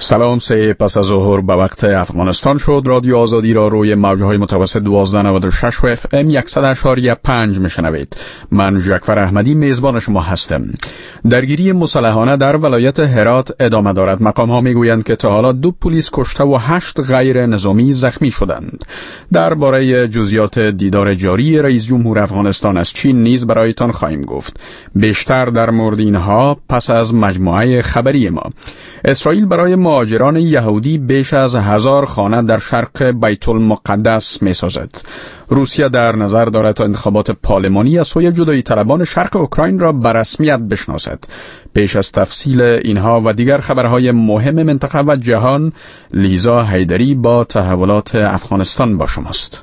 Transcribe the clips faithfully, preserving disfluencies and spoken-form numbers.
سلام، سه پس از ظهر به وقت افغانستان شد. رادیو آزادی را روی موجهای متوسط دوازده نود و شش و اف ام صد و اشاری پنج میشنوید. من جعفر احمدی میزبان شما هستم. درگیری مسلحانه در ولایت هرات ادامه دارد. مقام ها میگویند که تا حالا دو پلیس کشته و هشت غیر نظامی زخمی شدند. درباره جزئیات دیدار جاری رئیس جمهور افغانستان از چین نیز برایتان خواهیم گفت. بیشتر در مورد اینها پس از مجموعه خبری ما. اسرائیل برای مهاجران یهودی بیش از هزار خانه در شرق بیت المقدس می سازد. روسیه در نظر دارد تا انتخابات پارلمانی از سوی جدایی طلبان شرق اوکراین را به رسمیت بشناسد. پیش از تفصیل اینها و دیگر خبرهای مهم منطقه و جهان، لیزا حیدری با تحولات افغانستان با شماست.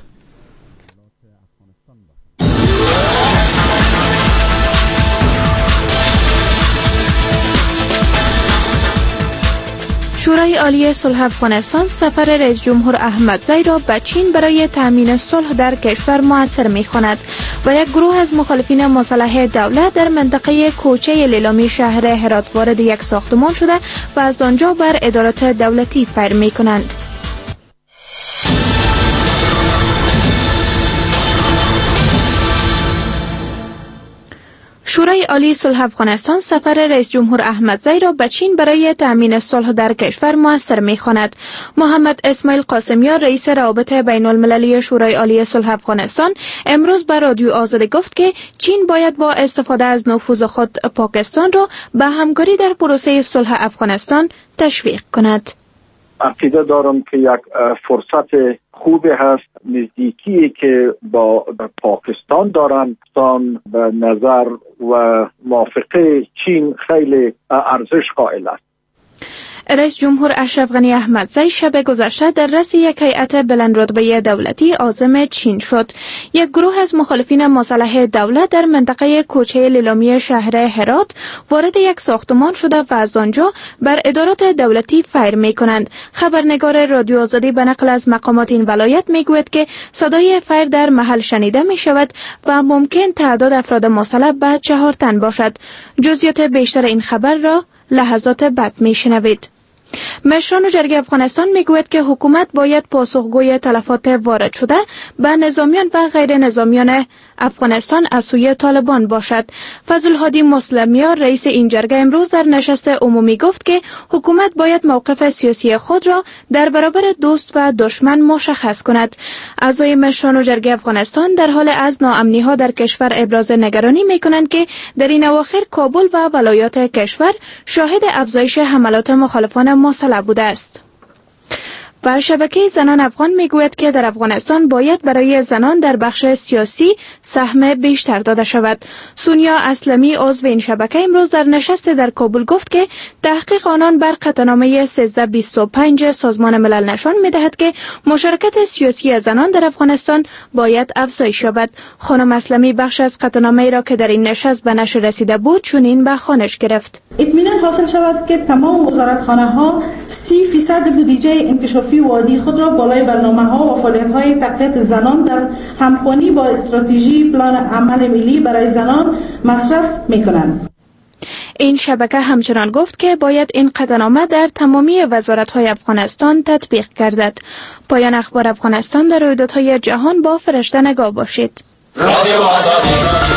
شورای عالی صلح افغانستان سفر رئیس جمهور احمد زی را به چین برای تامین صلح در کشور موثر می‌خواند و یک گروه از مخالفین مسلح دولت در منطقه کوچه لیلامی شهر هرات وارد یک ساختمان شده و از آنجا بر ادارات دولتی فیر می‌کنند. شورای عالی صلح افغانستان سفر رئیس جمهور احمد زی را به چین برای تامین صلح در کشور موثر می‌خواند. محمد اسماعیل قاسمیار رئیس روابط بین المللی شورای عالی صلح افغانستان امروز به رادیو آزادی گفت که چین باید با استفاده از نفوذ خود پاکستان را به همکاری در پروسه صلح افغانستان تشویق کند. عقیده دارم که یک فرصت خوبی هست. نزدیکی که با پاکستان دارند تان به نظر و موافقه چین خیلی ارزش قائل است. رئیس جمهور اشرف غنی احمدزی شب گذشته در رأس یک هیئت بلندرتبه دولتی عازم چین شد. یک گروه از مخالفین مسلح دولت در منطقه کوچه لیلامی شهر هرات وارد یک ساختمان شده و از آنجا بر ادارات دولتی فیر می‌کنند. خبرنگار رادیو آزادی به نقل از مقامات این ولایت می‌گوید که صدای فیر در محل شنیده می‌شود و ممکن تعداد افراد مسلح به چهار تن باشد. جزئیات بیشتر این خبر را لحظات بعد می‌شنوید. مشران جرگه افغانستان میگوید که حکومت باید پاسخگوی تلفات وارد شده به نظامیان و غیر نظامیان افغانستان از سوی طالبان باشد. فضل الهادی مسلمیار رئیس این جرگه امروز در نشست عمومی گفت که حکومت باید موقف سیاسی خود را در برابر دوست و دشمن مشخص کند. اعضای مشران جرگه افغانستان در حال از ناامنی ها در کشور ابراز نگرانی میکنند که در این اواخر کابل و ولایات کشور شاهد افزایش حملات مخالفان مسلح بوده است. و شبکه زنان افغان میگوید که در افغانستان باید برای زنان در بخش سیاسی سهم بیشتر داده شود. سونیا اسلمی عضو این شبکه امروز در نشست در کابل گفت که تحقیق آنان بر قطعنامه سیزده بیست و پنج سازمان ملل نشان میدهد که مشارکت سیاسی زنان در افغانستان باید افزایش یابد. خانم اسلمی بخش از قطعنامه را که در این نشست به نشر رسیده بود چنین به خوانش گرفت: اطمینان حاصل شود که تمام وزارتخانه‌ها سی فیصد بودجه انکشافی وادی خود را بالای برنامه‌ها و فعالیت‌های تقویت زنان در همخوانی با استراتژی پلان عمل ملی برای زنان مصرف می‌کنند. این شبکه همچنان گفت که باید این قطعنامه در تمامی وزارت‌های افغانستان تطبیق گردد. پایان اخبار افغانستان. در رویدادهای جهان با فرشته نگاه باشید. رادیو آزادی.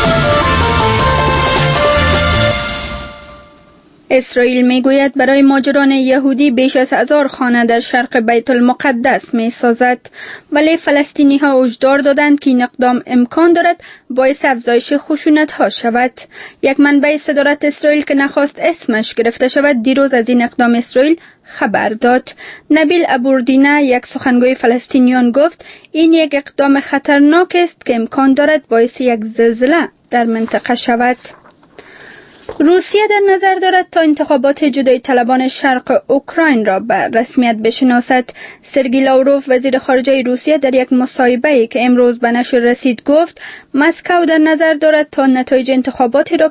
اسرائیل میگوید برای مهاجران یهودی بیش از هزار خانه در شرق بیت المقدس می سازد، ولی فلسطینی ها هشدار دادند که این اقدام امکان دارد باعث افزایش خشونت ها شود. یک منبع صدارت اسرائیل که نخواست اسمش گرفته شود دیروز از این اقدام اسرائیل خبر داد. نبیل ابوردینه یک سخنگوی فلسطینیان گفت این یک اقدام خطرناک است که امکان دارد باعث یک زلزله در منطقه شود. روسیه در نظر دارد تا انتخابات جدایی طلبان شرق اوکراین را به رسمیت بشناسد. سرگئی لاوروف وزیر خارجه روسیه در یک مصاحبه‌ای که امروز به نشر رسید گفت مسکو در نظر دارد تا نتایج انتخاباتی را که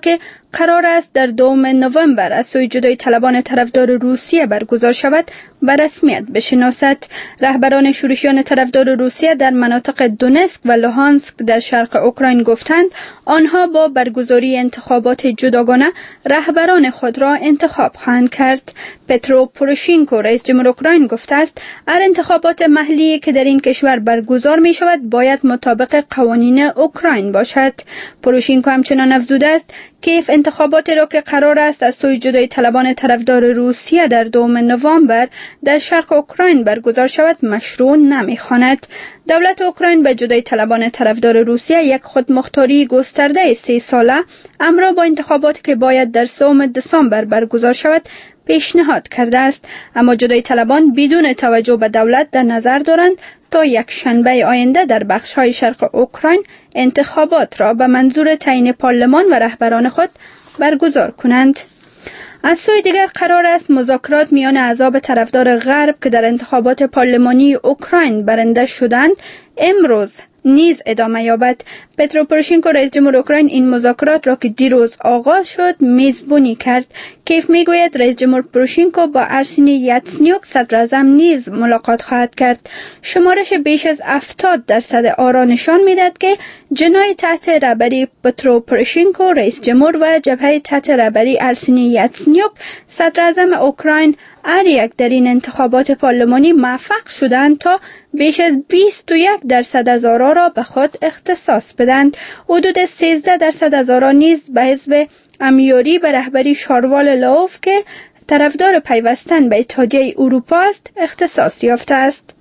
قرار است در دوم نوامبر از سوی جدای طلبان طرفدار روسیه برگزار شود به رسمیت بشناسد. رهبران شورشیان طرفدار روسیه در مناطق دونسک و لوهانسک در شرق اوکراین گفتند آنها با برگزاری انتخابات جداگانه رهبران خود را انتخاب خواهند کرد. پترو پوروشینکو رئیس جمهور اوکراین گفته است هر انتخابات محلی که در این کشور برگزار می شود باید مطابق قوانین اوکراین باشد. پوروشینکو همچنان افزوده است کیف انتخاباتی را که قرار است از سوی جدای طلبان طرفدار روسیه در دوم نوامبر در شرق اوکراین برگزار شود مشروع نمی‌خواند. دولت اوکراین به جدای طلبان طرفدار روسیه یک خودمختاری گسترده سه ساله همراه با انتخاباتی که باید در سوم دسامبر برگزار شود پیشنهاد کرده است، اما جدای طلبان بدون توجه به دولت در نظر دارند تا یک شنبه آینده در بخش‌های شرق اوکراین انتخابات را به منظور تعیین پارلمان و رهبران خود برگزار کنند. از سوی دیگر قرار است مذاکرات میان احزاب طرفدار غرب که در انتخابات پارلمانی اوکراین برنده شدند امروز نیز ادامه یابد. پترو پوروشینکو رئیس جمهور اوکراین این مذاکرات را که دیروز آغاز شد میزبانی کرد. کیف میگوید رئیس جمهور پوروشینکو با ارسنی یاتسنیوک صدر اعظم نیز ملاقات خواهد کرد. شمارش بیش از هفتاد درصد آرا نشان میدهد که جناح تحت رهبری پترو پوروشینکو رئیس جمهور و جبهه تحت رهبری ارسنی یاتسنیوک صدر اعظم اوکراین هر یک در این انتخابات پارلمانی موفق شدند تا بیش از بیست و یک درصد از آرا را به خود اختصاص بدند. حدود سیزده درصد از آرا نیز به حزب امیوری به رهبری شاروال لاوف که طرفدار پیوستن به اتحادیه اروپا است اختصاص یافته است.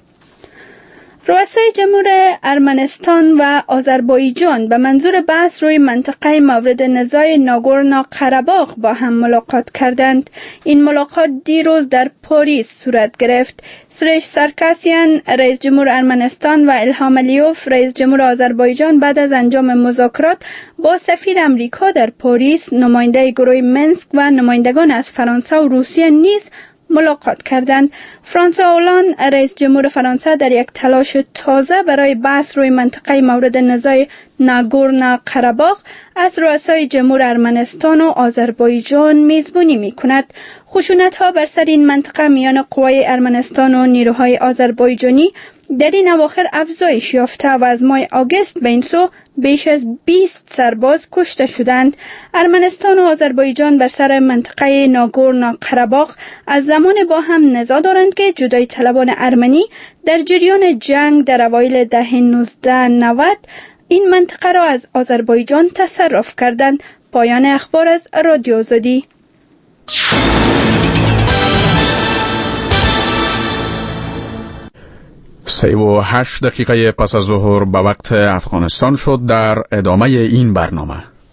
رؤسای جمهور ارمنستان و آذربایجان به منظور بحث روی منطقه مورد نزاع ناگورنو قره‌باغ با هم ملاقات کردند. این ملاقات دیروز در پاریس صورت گرفت. سرش سارکاسیان رئیس جمهور ارمنستان و الهام علیوف رئیس جمهور آذربایجان بعد از انجام مذاکرات با سفیر امریکا در پاریس، نماینده گروه منسک و نمایندگان از فرانسه و روسیه نیز ملاقات کردند. فرانسوا هولان رئیس جمهور فرانسه در یک تلاش تازه برای بحث روی منطقه مورد نزاع ناگورنو قره‌باغ از رؤسای جمهور ارمنستان و آذربایجان میزبانی می‌کند. خشونت‌ها بر سر این منطقه میان قوای ارمنستان و نیروهای آذربایجانی در این اواخر افزایش یافته و از ماه آگوست به این سو بیش از بیست سرباز کشته شدند. ارمنستان و آذربایجان بر سر منطقه ناگورنو قره‌باغ از زمان با هم نزاع دارند که جدای طلبان ارمنی در جریان جنگ در اوایل دهه نوزده نود این منطقه را از آذربایجان تصرف کردند. پایان اخبار از رادیو آزادی. سه و هشت دقیقه پس از ظهر به وقت افغانستان شد. در ادامه این برنامه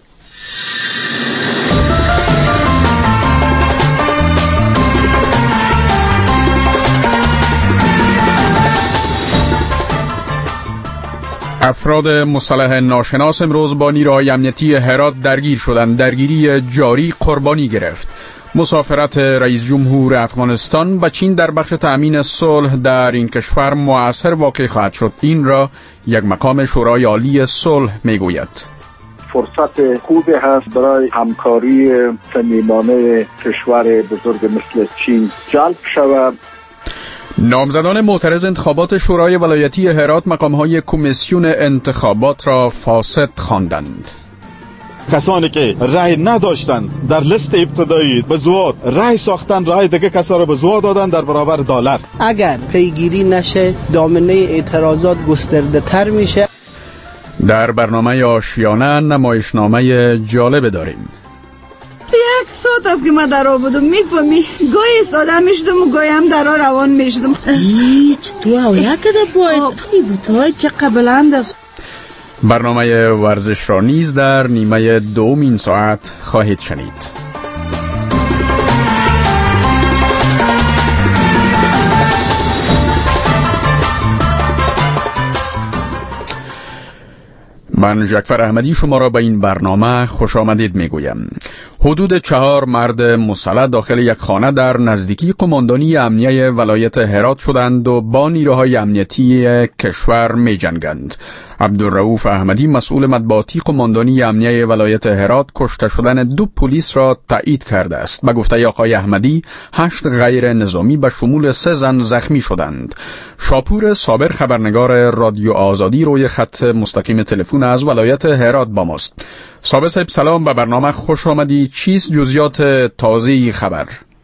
افراد مسلح ناشناس امروز با نیروهای امنیتی هرات درگیر شدند. درگیری جاری قربانی گرفت. مسافرت رئیس جمهور افغانستان به چین در بخش تأمین صلح در این کشور مؤثر واقع خواهد شد. این را یک مقام شورای عالی صلح میگوید. فرصت خوبی هست برای همکاری صمیمانه کشور بزرگ مثل چین جلب شود. نامزدان معترض انتخابات شورای ولایتی هرات مقام‌های کمیسیون انتخابات را فاسد خواندند. کسانی که رای نداشتند در لیست ابتدایی به زور رای ساختن، رای دیگه کسا را به زور دادن در برابر دلار. اگر پیگیری نشه دامنه اعتراضات گسترده تر میشه. در برنامه آشیانه نمایشنامه جالب داریم. یک ساعت است که من در آب بودم، میفهمی؟ گاهی ساده میشدم و گاهی هم در آب روان میشدم. هیچ تو آویا کده باید ای بوتای چه قبلند است. برنامه ورزش را نیز در نیمه دوم این ساعت خواهید شنید. من جعفر احمدی شما را به این برنامه خوش آمدید میگویم. حدود چهار مرد مسلح داخل یک خانه در نزدیکی قماندانی امنیه ولایت هرات شدند و با نیروهای امنیتی کشور می جنگند. عبدالرؤوف احمدی مسئول مطبوعاتی قماندانی امنیه ولایت هرات کشته شدن دو پلیس را تایید کرده است. به گفته آقای احمدی هشت غیر نظامی به شمول سه زن زخمی شدند. شاپور صابر خبرنگار رادیو آزادی روی خط مستقیم تلفن از ولایت هرات با ماست. صابر صاحب سلام، به برنامه خوش آمدی. چیست جزئیات تازه خبر؟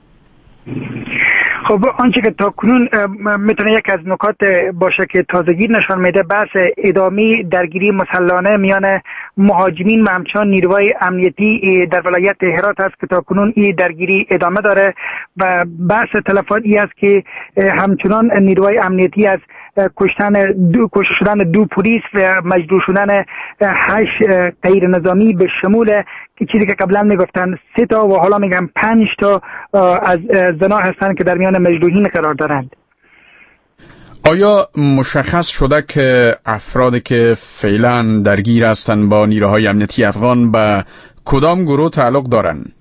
خب آنچه که تا کنون میتونه یک از نکات باشه که تازگی نشان میده بحث ادامه درگیری مسلحانه میان مهاجمین و همچنان نیروهای امنیتی در ولایت هرات است که تا کنون این درگیری ادامه داره و بحث تلفات ای است که همچنان نیروهای امنیتی از کشتن دو کشته شدن دو پلیس و مجروح شدن هشت غیر نظامی به شمول چیزی که قبلا میگفتن سه تا و حالا میگم پنج تا از زنا هستند که در میان مجروحین قرار دارند. آیا مشخص شده که افرادی که فعلا درگیر هستند با نیروهای امنیتی افغان به کدام گروه تعلق دارند؟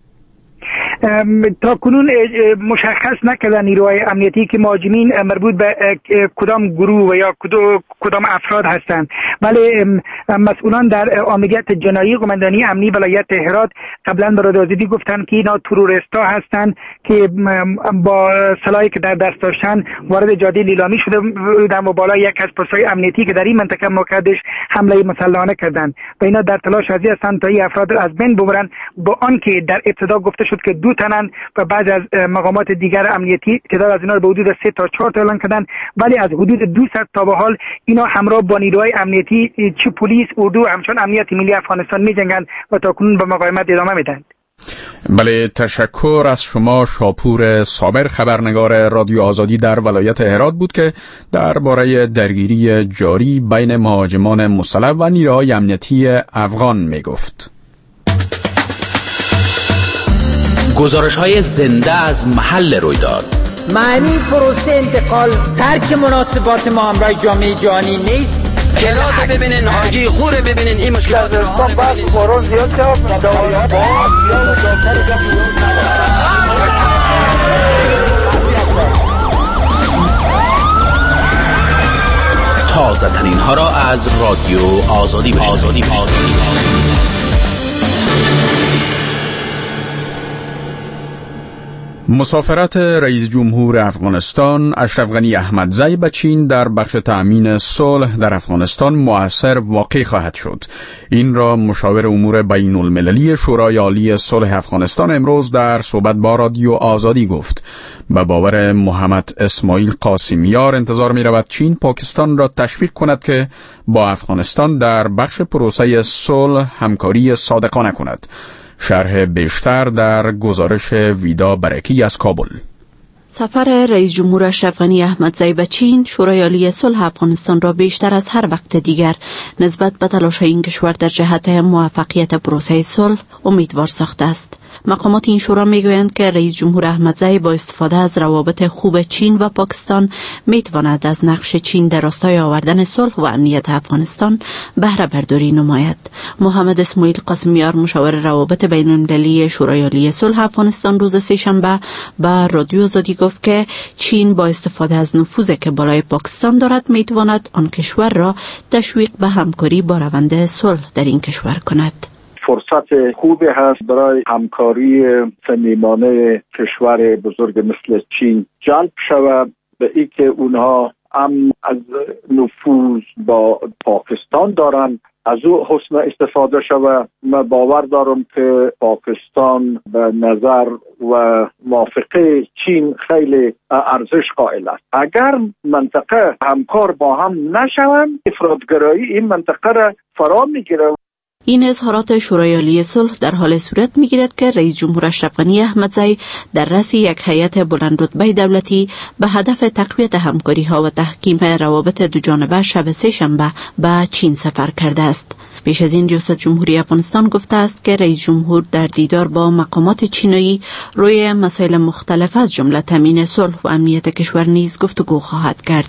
تا کنون مشخص نکردن نیروهای امنیتی که مهاجمین مربوط به کدام گروه و یا کدام افراد هستند، ولی مسئولان در آمریت جنایی قماندانی امنی ولایت هرات قبلا به رادیو آزادی گفتند که اینا تروریستا هستند که با سلاحی که در دست داشتن وارد جاده لیلامی شده بودند و بالای یک از پست‌های امنیتی که در این منطقه موقعش حمله مسلحانه کردند و اینا در تلاش ازی هستند تا این افراد از بین ببرند، با آنکه در ابتدا گفته شد که دو تنن و بعد از مقامات دیگر امنیتی تعداد از اینا رو به حدود سه تا چهار تا اعلام کردن، ولی از حدود دویست تا به حال اینا همراه با نیروهای امنیتی چه پلیس، اردو، همچنان امنیت ملی افغانستان می‌جنگند و تا کنون به مقاومت ادامه میدن. بله، تشکر از شما. شاپور صابر خبرنگار رادیو آزادی در ولایت هرات بود که درباره درگیری جاری بین مهاجمان مسلح و نیروهای امنیتی افغان میگفت. گزارش‌های زنده از محل رویداد. معنی پروسه انتقال ترک مناسبات ما همراه جامعه جهانی نیست. هرات ببینین، حاجی خوره ببینین، این مشکلات داستان بس بارون زیاد شد نداریات تازه ترین ها را از رادیو آزادی آزادی آزادی مسافرت رئیس جمهور افغانستان اشرف غنی احمدزی به چین در بخش تأمین صلح در افغانستان مؤثر واقع خواهد شد. این را مشاور امور بین المللی شورای عالی صلح افغانستان امروز در صحبت با رادیو آزادی گفت. به باور محمد اسماعیل قاسمیار انتظار می رود چین پاکستان را تشویق کند که با افغانستان در بخش پروسه صلح همکاری صادقانه کند. شرح بیشتر در گزارش ویدا برکی از کابل. سفر رئیس جمهور اشرف غنی احمدزی به چین شورای عالی صلح افغانستان را بیشتر از هر وقت دیگر نسبت به تلاش این کشور در جهت موفقیت پروسه صلح امیدوار ساخته است. مقامات این شورا میگویند که رئیس جمهور احمدزی با استفاده از روابط خوب چین و پاکستان میتواند از نقش چین در راستای آوردن صلح و امنیت افغانستان بهره برداری نماید. محمد اسماعیل قاسمیار مشاور روابط بین المللی شورای عالی صلح افغانستان روز سه‌شنبه به رادیو آزادی گفت که چین با استفاده از نفوذی که بالای پاکستان دارد میتواند آن کشور را تشویق به همکاری با روند صلح در این کشور کند. فرصت خوبی هست برای همکاری صمیمانه کشور بزرگ مثل چین جلب شود به ای که اونها هم از نفوذ با پاکستان دارند، از او حسن استفاده شود. من باور دارم که پاکستان به نظر و موافقه چین خیلی ارزش قائل است. اگر منطقه همکار با هم نشوند، افراطگرایی این منطقه را فرا میگیره. این اظهارات شورای عالی صلح در حال صورت می‌گیرد که رئیس جمهور اشرف غنی احمدزی در رأس یک هیئت بلند رتبه دولتی به هدف تقویت همکاری‌ها و تحکیم روابط دوجانبه شب سه‌شنبه به چین سفر کرده است. پیش از این ریاست جمهوری افغانستان گفته است که رئیس جمهور در دیدار با مقامات چینی روی مسائل مختلف از جمله تامین صلح و امنیت کشور نیز گفتگو خواهد کرد.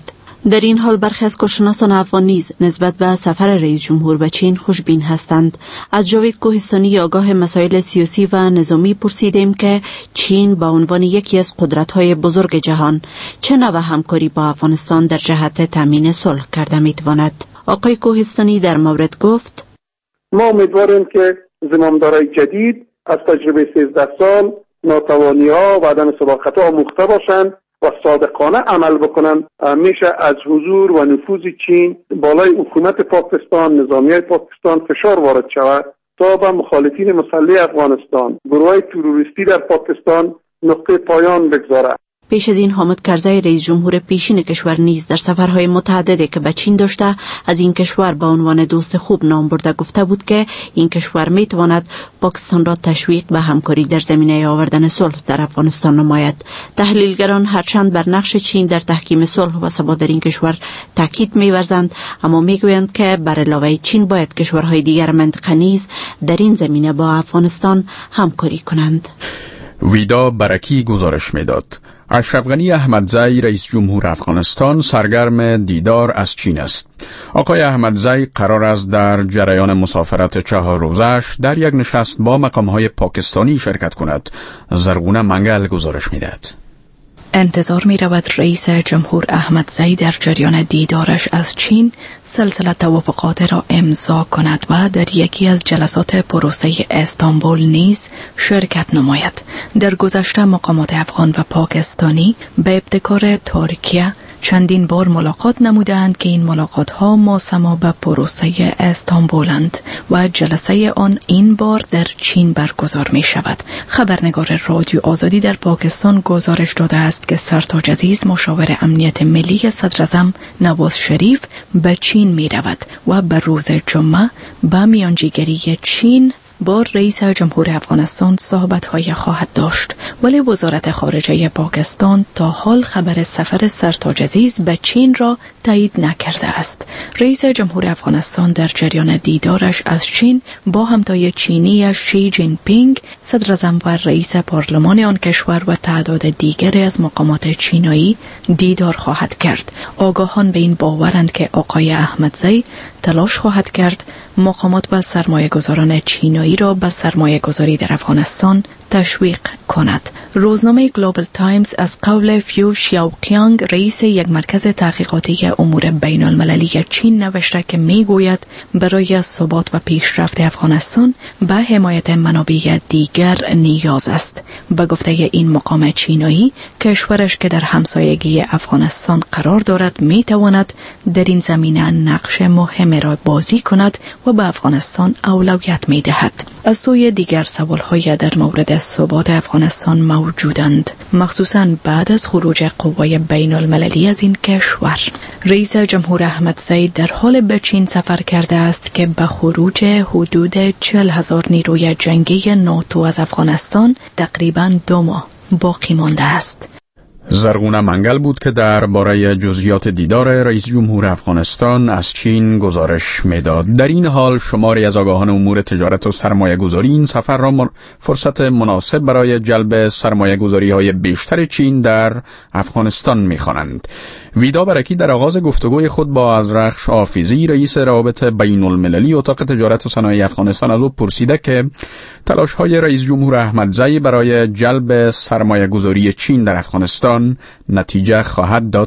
در این حال برخی از کارشناسان افغان نیز نسبت به سفر رئیس جمهور به چین خوشبین هستند. از جاوید کوهستانی آگاه مسائل سیاسی و نظامی پرسیدیم که چین به عنوان یکی از قدرت‌های بزرگ جهان چه نوع همکاری با افغانستان در جهت تامین صلح کرده می‌تواند. آقای کوهستانی در مورد گفت: ما امیدواریم که زمامدارای جدید از تجربه سیزده سال ناتوانی‌ها و عدم صداقت‌ها آموخته باشند و صادقانه عمل بکنن. میشه از حضور و نفوذ چین بالای حکومت پاکستان، نظامیای پاکستان فشار وارد شود تا به مخالفین مسلح افغانستان، گروه‌های تروریستی در پاکستان نقطه پایان بگذارد. پیش از این حامد کرزی رئیس جمهور پیشین کشور نیز در سفرهای متعددی که به چین داشته از این کشور به عنوان دوست خوب نام برده گفته بود که این کشور می تواند پاکستان را تشویق به همکاری در زمینه آوردن صلح در افغانستان نماید. تحلیلگران هرچند بر نقش چین در تحکیم صلح و ثبات در این کشور تاکید می‌ورزند، اما می‌گویند که بر علاوه چین باید کشورهای دیگر منطقه نیز در این زمینه با افغانستان همکاری کنند. ویدا برکی گزارش می‌داد. اشرف غنی احمدزی رئیس جمهور افغانستان سرگرم دیدار از چین است. آقای احمدزی قرار است در جریان مسافرت چهار روزش در یک نشست با مقام‌های پاکستانی شرکت کند. زرغونه منگل گزارش می‌دهد. انتظار می رود رئیس جمهور احمدزی در جریان دیدارش از چین سلسله توافقات را امضا کند و در یکی از جلسات پروسه استانبول نیز شرکت نماید. در گذشته مقامات افغان و پاکستانی به ابتکار ترکیه چندین بار ملاقات نمودند که این ملاقات ها ماسما به پروسه استانبولند و جلسه آن این بار در چین برگزار می شود. خبرنگار رادیو آزادی در پاکستان گزارش داده است که سرتاج عزیز مشاور امنیت ملی صدراعظم نواز شریف به چین می رود و به روز جمعه به میانجیگری چین با رئیس جمهور افغانستان صحبت‌های خواهد داشت، ولی وزارت خارجه پاکستان تا حال خبر سفر سرتاج عزیز به چین را تایید نکرده است. رئیس جمهور افغانستان در جریان دیدارش از چین با همتای چینی شی جین پینگ، صدراعظم و رئیس پارلمان آن کشور و تعداد دیگری از مقامات چینایی دیدار خواهد کرد. آگاهان به این باورند که آقای احمدزی تلاش خواهد کرد مقامات و سرمایه‌گذاران چینایی را به سرمایه‌گذاری در افغانستان تشویق کند. روزنامه گلوبال تایمز از قول فیو شیاوکیانگ رئیس یک مرکز تحقیقاتی امور بین المللی چین نوشته که میگوید برای ثبات و پیشرفت افغانستان به حمایت منابع دیگر نیاز است. به گفته این مقام چینایی، کشورش که در همسایگی افغانستان قرار دارد میتواند در این زمینه نقش مهم را بازی کند و به افغانستان اولویت میدهد. از سوی دیگر سوال‌های در مورد ثبات افغانستان موجودند، مخصوصاً بعد از خروج قوای بین المللی از این کشور. رئیس جمهور احمدزی در حال به چین سفر کرده است که به خروج حدود چهل هزار نیروی جنگی ناتو از افغانستان تقریباً دو ماه باقی مانده است. زرغونه منگل بود که درباره جزئیات دیدار رئیس جمهور افغانستان از چین گزارش میداد. در این حال شماری از آگاهان امور تجارت و سرمایه گذاری این سفر را فرصت مناسب برای جلب سرمایه گذاری های بیشتر چین در افغانستان می‌خوانند. ویدا برکی در آغاز گفتگوی خود با ازرخش آفیزی رئیس روابط بین المللی اتاق تجارت و صنایع افغانستان از او پرسیده که تلاش های رئیس جمهور احمدزی برای جلب سرمایه گذاری چین در افغانستان نتیجه خواهد داد.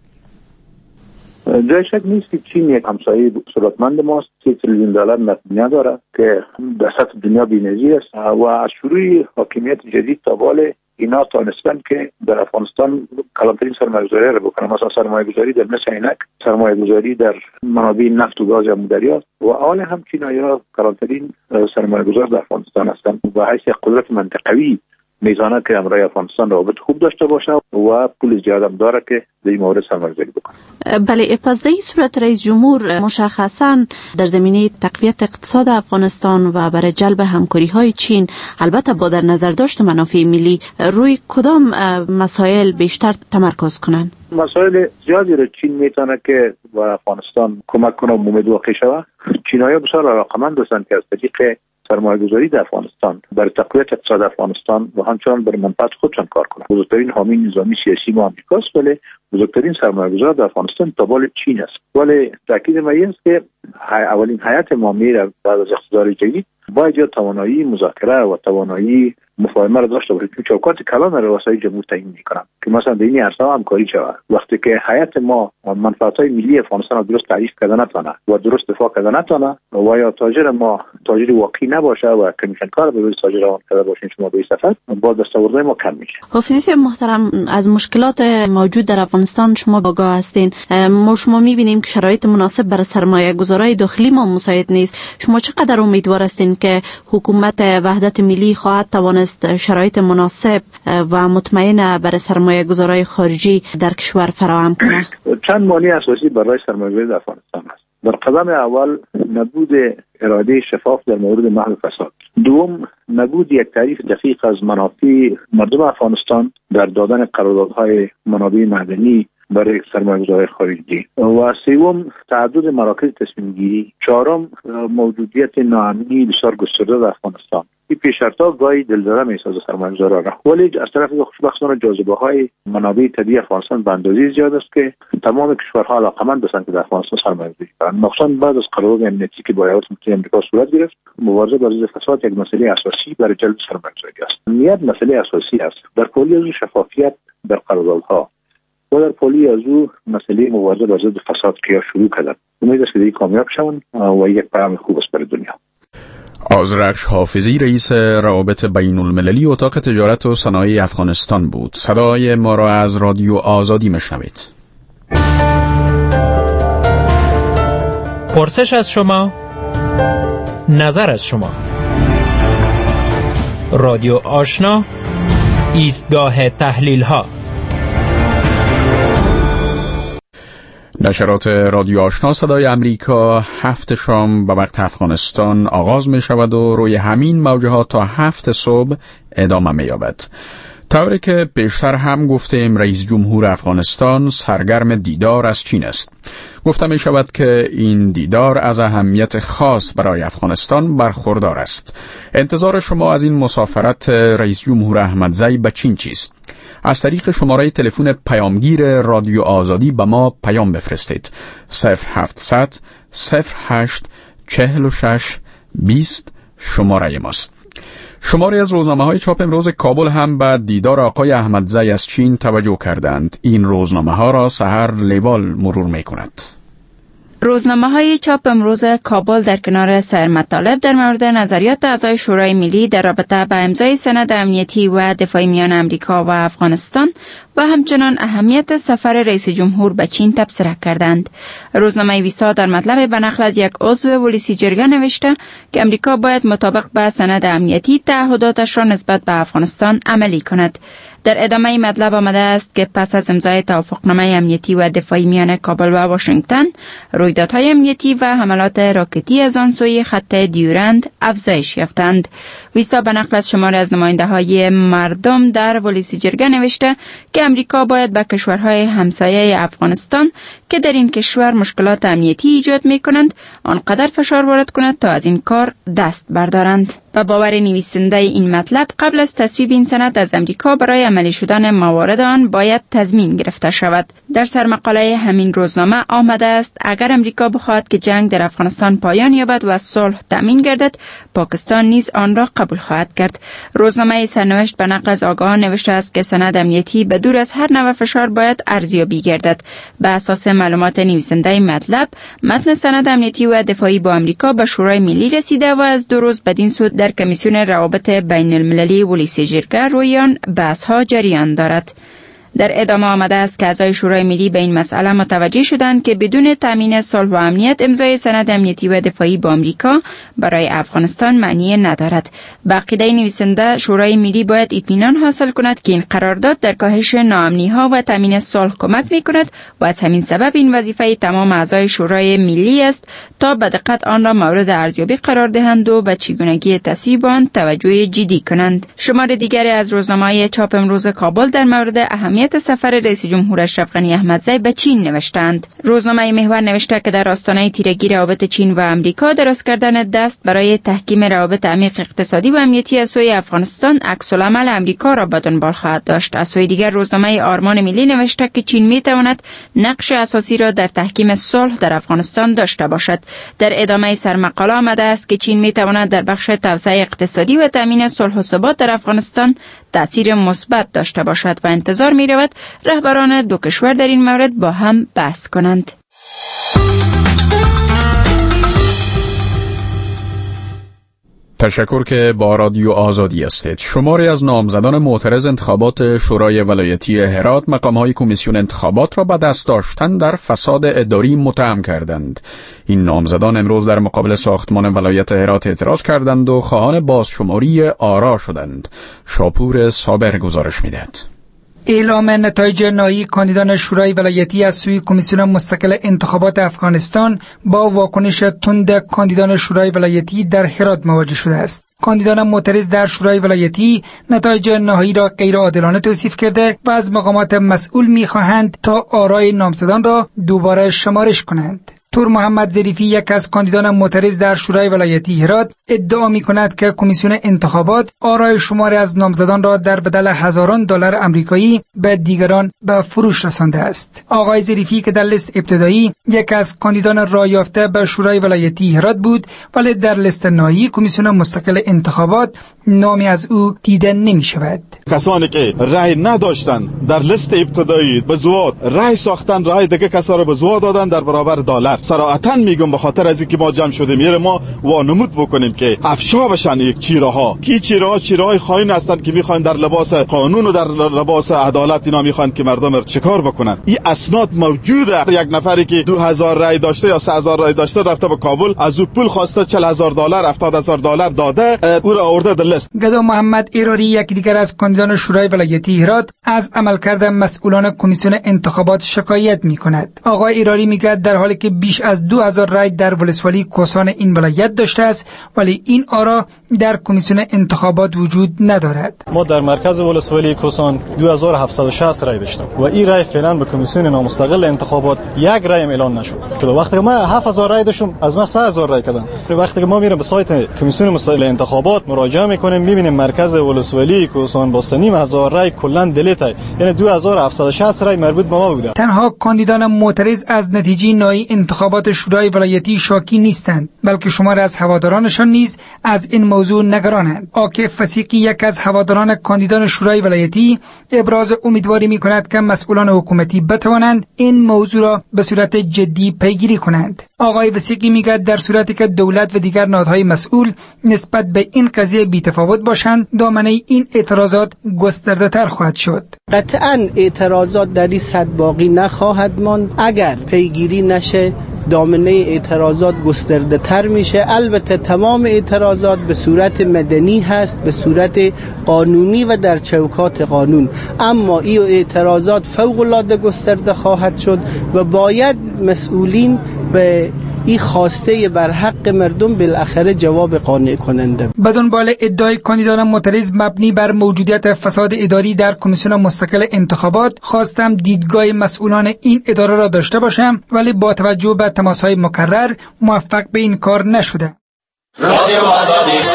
جای شک نیست که چین یک همسایه ثروتمند ماست. سی تریلیون دلار نقدینه داره که در سطح دنیا بی‌نظیر است و از شروع حاکمیت جدید تا بال اینا تانستن که در افغانستان کلانترین سرمایه‌گذاری را بکنن. مثلا سرمایه‌گذاری در مثل عینک، سرمایه‌گذاری در منابع نفت و گاز جمهوری است و آن هم چینایی‌ها کلانترین سرمایه‌گذار در افغانستان هستند و حیث قدرت منطقوی میزانه که امروی افغانستان روابط خوب داشته باشه و پول زیاد هم داره که در این مورد سرمایه‌گذاری بکنه. بله، پس در این صورت رئیس جمهور مشخصاً در زمینه تقویت اقتصاد افغانستان و برای جلب همکاری‌های چین، البته با در نظر داشت منافع ملی، روی کدام مسائل بیشتر تمرکز کنن؟ مسائل زیادی را چین میتونه که به افغانستان کمک کنه و ممید واقع شود. چینایی‌ها بسیار علاقه‌مند هستند که از طریق سرمایه‌گذاری در افغانستان برای تقویت اقتصاد افغانستان و همچنان برای منفعت خودشان کار کنند. بزرگترین حامی نظامی سیاسی ما آمریکاست، ولی بزرگترین سرمایه‌گذار در افغانستان تابال چین است. ولی تاکید ما است که اولین هیئت معامله بعد از اقتدار جدید باید یا توانایی مذاکره و توانایی مفاهمه را داشته باشه که چوکات کلان رؤسای جمهور تعیین می‌کنند که مثلا در این عرصه همکاری شود. وقتی که هیئت ما منفعت‌های ملی افغانستان را درست تعریف کرده نتونه و درست دفاع کرده نتونه و یا تاجر ما تاجر واقعی نباشه و کمیشن کار به روی تاجر روان کرده باشه شما به صفت با دستاوردهای ما کم میشه. حافظی محترم، از مشکلات موجود در افغانستان شما آگاه هستین. ما شما می‌بینیم که شرایط مناسب برای سرمایه‌گذارای داخلی ما مساعد نیست. شما چقدر امیدوار هستین که حکومت وحدت ملی خواهد توانست شرایط مناسب و مطمئن برای سرمایه‌گذارای خارجی در کشور فراهم کنه؟ چند مانع اساسی برای سرمایه‌گذاری در افغانستان است. در قدم اول نبود اراده شفاف در مورد محو فساد. دوم نبود یک تعریف دقیق از منافع مردم افغانستان در دادن قراردادهای منابع معدنی برای سرمایه‌گذارهای خارجی. و سوم تعدد مراکز تصمیم گیری. چهارم موجودیت ناامنی بسیار گسترده در افغانستان. این پیشرفتا گاهی دلزده میسازه سرمایه‌گذارا را، ولی از طرف خوشبختانه جاذبه‌های منابع طبیعی افغانستان به اندازه زیاد است که تمام کشورها علاقه‌مند هستند که در افغانستان سرمایه‌گذاری کنند. مخصوصاً بعد از قرارداد امنیتی که با ایالات متحده آمریکا صورت گرفت، مبارزه با ضد فساد یک مسئله اساسی برای جلب سرمایه‌گذاری است. امنیت مسئله اساسی است. در کلی از شفافیت در قراردادها و در پلی از او مسئله مبارزه با ضد فساد که شروع کردن. امید است که دیگه کامیاب شوند و یک پیام خوب است برای دنیا. آذرخش حافظی رئیس روابط بین المللی اتاق تجارت و صنایع افغانستان بود. صدای ما را از رادیو آزادی میشنوید. پرسش از شما، نظر از شما. رادیو آشنا، ایستگاه تحلیل ها. نشرات رادیو آشنا صدای امریکا هفت شام به وقت افغانستان آغاز می شود و روی همین موجه ها تا هفت صبح ادامه می یابد. طوری که پیشتر هم گفتیم رئیس جمهور افغانستان سرگرم دیدار از چین است. گفته می شود که این دیدار از اهمیت خاص برای افغانستان برخوردار است. انتظار شما از این مسافرت رئیس جمهور احمدزی به چین چیست؟ از طریق شماره تلفن پیامگیر رادیو آزادی به ما پیام بفرستید. صفر هفتصد صفر هشت چهل و شش بیست شماره ماست. شماره از روزنامه های چاپ امروز کابل هم به دیدار آقای احمدزی از چین توجه کردند. این روزنامه ها را سحر لیوال مرور می کند. روزنامه های چاپ امروز کابل در کنار سایر مطالب در مورد نظریات اعضای شورای ملی در رابطه با امضای سند امنیتی و دفاعی میان امریکا و افغانستان و همچنان اهمیت سفر رئیس جمهور به چین تبصره کردند. روزنامه ویسا در مطلب به نقل از یک عضو پلیسی جرگه نوشته که امریکا باید مطابق با سند امنیتی تعهداتش را نسبت به افغانستان عملی کند. در ادامه مطلب آمده است که پس از امضای توافقنامه امنیتی و دفاعی میان کابل و واشنگتن، رویدادهای امنیتی و حملات راکتی از آن سوی خط دیورند افزایش یافتند. ویسا به نقل از شماری از نماینده‌های مردم در پلیسی جرگه نوشته که امریکا باید به کشورهای همسایه افغانستان که در این کشور مشکلات امنیتی ایجاد می‌کنند آنقدر فشار وارد کند تا از این کار دست بردارند. و باور نویسنده این مطلب قبل از تصویب این سند از امریکا برای عملی شدن موارد آن باید تضمین گرفته شود. در سرمقاله همین روزنامه آمده است اگر امریکا بخواهد که جنگ در افغانستان پایان یابد و صلح تامین گردد، پاکستان نیز آن را قبول خواهد کرد. روزنامه سرنوشت به نقل از آگاهان نوشته است که سند امنیتی به دور از هر نوع فشار باید ارزیابی گردد. به اساس معلومات نویسنده مطلب، متن سند امنیتی و دفاعی با امریکا به شورای ملی رسیده و از دو روز بدین سو در کمیسیون روابط بین المللی پلیسی جرگه روی آن بحث‌ها جریان دارد. در ادامه آمده است که اعضای شورای ملی به این مسئله متوجه شدند که بدون تامین صلح و امنیت امضای سند امنیتی و دفاعی با آمریکا برای افغانستان معنی ندارد. به عقیده نویسنده شورای ملی باید اطمینان حاصل کند که این قرارداد در کاهش ناامنی‌ها و تامین صلح کمک می‌کند و از همین سبب این وظیفه تمام اعضای شورای ملی است تا به دقت آن را مورد ارزیابی قرار دهند و به چگونگی تصویب آن توجه جدی کنند. شمار دیگری از روزنامه‌های چاپ امروز کابل در مورد اهمیت اهمیت سفر رئیس جمهور اشرف غنی احمدزی به چین نوشتند. روزنامه محور نوشته که در آستانه تیرگی روابط چین و امریکا دراز کردن دست برای تحکیم روابط عمیق اقتصادی و امنیتی از سوی افغانستان عکس العمل امریکا را به دنبال خواهد داشت. از سوی دیگر روزنامه آرمان ملی نوشته که چین می تواند نقش اساسی را در تحکیم صلح در افغانستان داشته باشد. در ادامه سرمقاله آمده است که چین می تواند در بخش توسعه اقتصادی و تامین صلح و ثبات در افغانستان تأثیر مثبت داشته باشد و انتظار می رود رهبران دو کشور در این مورد با هم بحث کنند. تشکر که با رادیو آزادی هستید. شماری از نامزدان معترض انتخابات شورای ولایتی هرات مقام‌های کمیسیون انتخابات را به دست داشتن در فساد اداری متهم کردند. این نامزدان امروز در مقابل ساختمان ولایت هرات اعتراض کردند و خواهان بازشماری آرا شدند. شاپور صابر گزارش می‌دهد. اعلام نتایج نهایی کاندیدان شورای ولایتی از سوی کمیسیون مستقل انتخابات افغانستان با واکنش تند کاندیدان شورای ولایتی در هرات مواجه شده است. کاندیدان معترض در شورای ولایتی نتایج نهایی را غیر عادلانه توصیف کرده و از مقامات مسئول می‌خواهند تا آرای نامزدان را دوباره شمارش کنند. تور محمد ظریفی، یک از کاندیدان معترض در شورای ولایتی هرات، ادعا می‌کند که کمیسیون انتخابات آرای شماری از نامزدان را در بدل هزاران دلار آمریکایی به دیگران به فروش رسانده است. آقای ظریفی که در لیست ابتدایی یک از کاندیدان رای یافته به شورای ولایتی هرات بود، ولی در لیست نهایی کمیسیون مستقل انتخابات نامی از او دیده نمی‌شود. کسانی که رای نداشتند در لیست ابتدایی به زور رای ساختن، رای دیگه کسا را به زور دادن در برابر دلار. صراحتاً میگم به خاطر از اینکه ما جمع شدیم میره ما وانمود بکنیم که افشا بشن یک چیره‌ها کی چیره‌ها چیره‌های خائن هستند که میخوان در لباس قانون و در لباس عدالت اینا میخوان که مردم را چیکار بکنن. این اسناد موجوده. یک نفری که دو هزار رای داشته یا سه هزار رای داشته رفته به کابل، از او پول خواسته چهل هزار دلار هفتاد هزار دلار داده، او را آورده در لیست. گدا محمد ایراری، یک دیگر از کاندیدان شورای ولایتی هرات، از عملکرد مسئولان کمیسیون انتخابات شکایت میکند. آقای ایراری میگه در حالی که بیش از دو هزار رای در ولسوالی کوسان این ولایت داشته است، ولی این آرا در کمیسیون انتخابات وجود ندارد. ما در مرکز ولسوالی کوسان دو هزار و هفتصد و شصت رای داشتیم و این رای فعلا به کمیسیون نامستقل انتخابات یک رای اعلان نشد. چون وقتی ما هفت هزار رای داشتیم از ما سه هزار رای کردن. وقتی که ما میریم به سایت کمیسیون مستقل انتخابات مراجعه میکنیم میبینیم مرکز ولسوالی کوسان با سه هزار رای کلا دلیت، یعنی دو هزار و هفتصد و شصت رای مربوط به ما بوده. تنها کاندیدان معترض از نتیجه نهایی انتخابات شورای ولایتی شاکی نیستند، بلکه شمار از هوادارانشان نیز از این موضوع نگرانند. عاکف فسیقی، یک از هواداران کاندیدان شورای ولایتی، ابراز امیدواری می‌کند که مسئولان حکومتی بتوانند این موضوع را به صورت جدی پیگیری کنند. آقای فسیقی میگه در صورتی که دولت و دیگر نهادهای مسئول نسبت به این قضیه بی‌تفاوت باشند، دامنه این اعتراضات گسترده‌تر خواهد شد. قطعاً اعتراضات در این سطح باقی نخواهد ماند. اگر پیگیری نشه دامنه اعتراضات گسترده تر میشه. البته تمام اعتراضات به صورت مدنی هست، به صورت قانونی و در چوکات قانون، اما این اعتراضات فوق العاده گسترده خواهد شد و باید مسئولین به این خواسته بر حق مردم بالاخره جواب قانع کننده. به دنبال ادعای کاندیدان معترض مبنی بر موجودیت فساد اداری در کمیسیون مستقل انتخابات، خواستم دیدگاه مسئولان این اداره را داشته باشم، ولی با توجه به تماس‌های مکرر موفق به این کار نشده. رادیو آزادی.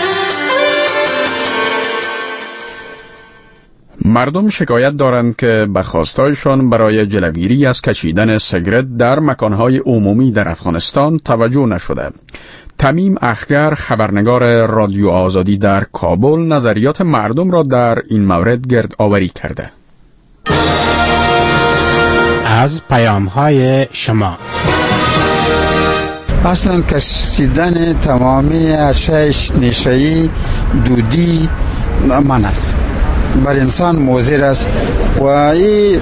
مردم شکایت دارند که به خواستایشان برای جلوگیری از کشیدن سیگارت در مکانهای عمومی در افغانستان توجه نشده. تمیم اخگر، خبرنگار رادیو آزادی در کابل، نظریات مردم را در این مورد گرد آوری کرده. از پیام‌های شما. اصلا کشیدن تمامی اشیاء نشئی دودی من است، بر انسان مضر است و این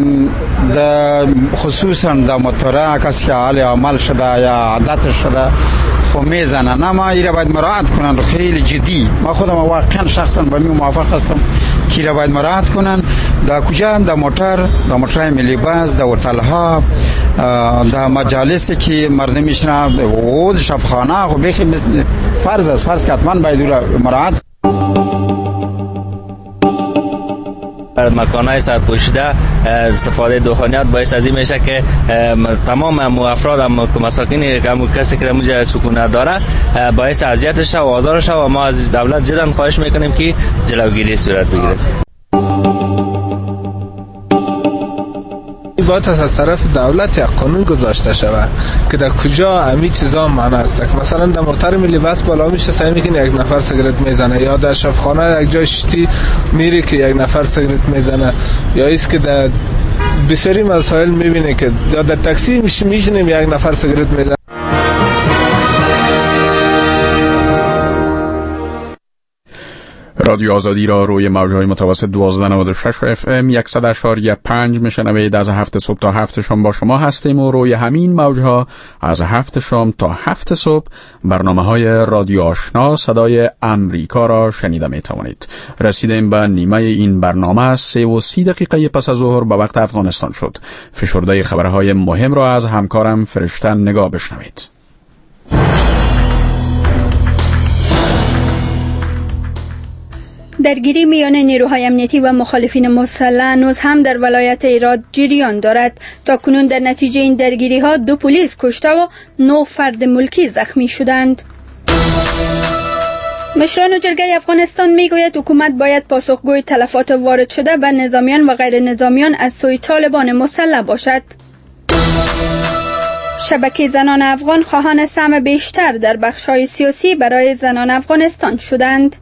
خصوصا در موتوره کسی که حال عمل شده یا عادت شده خو میزنن، اما این را باید مراعات کنن خیلی جدی. ما خودم واقعا شخصا با می موافق هستم که را باید مراعات کنن. در کجا؟ در موتور، در موتورهای ملی باز، در هتل ها، در مجالسی که مردم میشنن و شفاخانه خو بخی فرض است، فرض که حتما باید را مراعات. در مکان‌های سرپوشیده استفاده دخانیات باعث از این میشه که تمام افراد و مساکین کسی که در سکونت داره باعث اذیتش و آزارش و ما از دولت جدا خواهش میکنیم که جلوگیری صورت بگیره. باید از طرف دولت یک قانون گذاشته شود که در کجا همین چیزا معنی است، که مثلا در موتر ملی بس بالا میشه سعی میکنه یک نفر سیگارت میزنه، یا در شفخانه یک جای شتی میری که یک نفر سیگارت میزنه، یا ایست که در بسیاری مسائل میبینه که در تاکسی میشینیم یک نفر سیگارت میزنه. رادیو آزادی را روی موجهای متوسط دوازده نود و شش اف ام صد و اشاری پنج میشنوید. از هفت صبح تا هفت شام با شما هستیم و روی همین موجها از هفت شام تا هفت صبح برنامه های رادیو آشنا صدای امریکا را شنیده می توانید. رسیدیم به نیمه این برنامه. سه و سی دقیقه پس از ظهر به وقت افغانستان شد. فشرده خبرهای مهم را از همکارم فرشتن نگاه بشنوید. درگیری میان نیروهای امنیتی و مخالفین مسلح هنوز هم در ولایت هرات جریان دارد. تا کنون در نتیجه این درگیری ها دو پلیس کشته و نه فرد ملکی زخمی شدند. مشران جرگه افغانستان میگوید حکومت باید پاسخگوی تلفات وارد شده به نظامیان و غیر نظامیان از سوی طالبان مسلح باشد. شبکه زنان افغان خواهان سهم بیشتر در بخش‌های سیاسی برای زنان افغانستان شدند.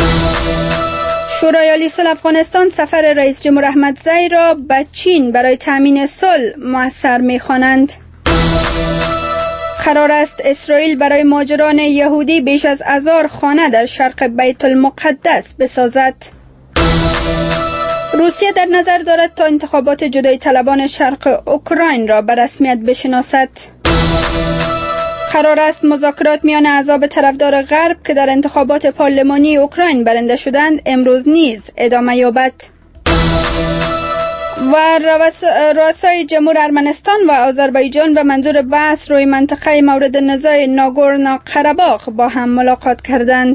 شورای عالی صلح افغانستان سفر رئیس جمهور احمد زی را به چین برای تامین صلح مؤثر می‌خوانند. قرار است اسرائیل برای مهاجران یهودی بیش از هزار خانه در شرق بیت المقدس بسازد. روسیه در نظر دارد تا انتخابات جدای طلبان شرق اوکراین را به رسمیت بشناسد. قرار است مذاکرات میان احزاب طرفدار غرب که در انتخابات پارلمانی اوکراین برنده شدند امروز نیز ادامه یابد. و رؤسای جمهور ارمنستان و آذربایجان به منظور بحث روی منطقه مورد نزاع ناگورنو قره‌باغ با هم ملاقات کردند.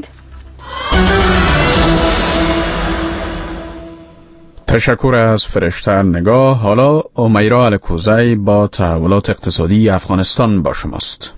تشکر از فرشتن نگاه. حالا امیرا الکوزی با تحولات اقتصادی افغانستان با شماست.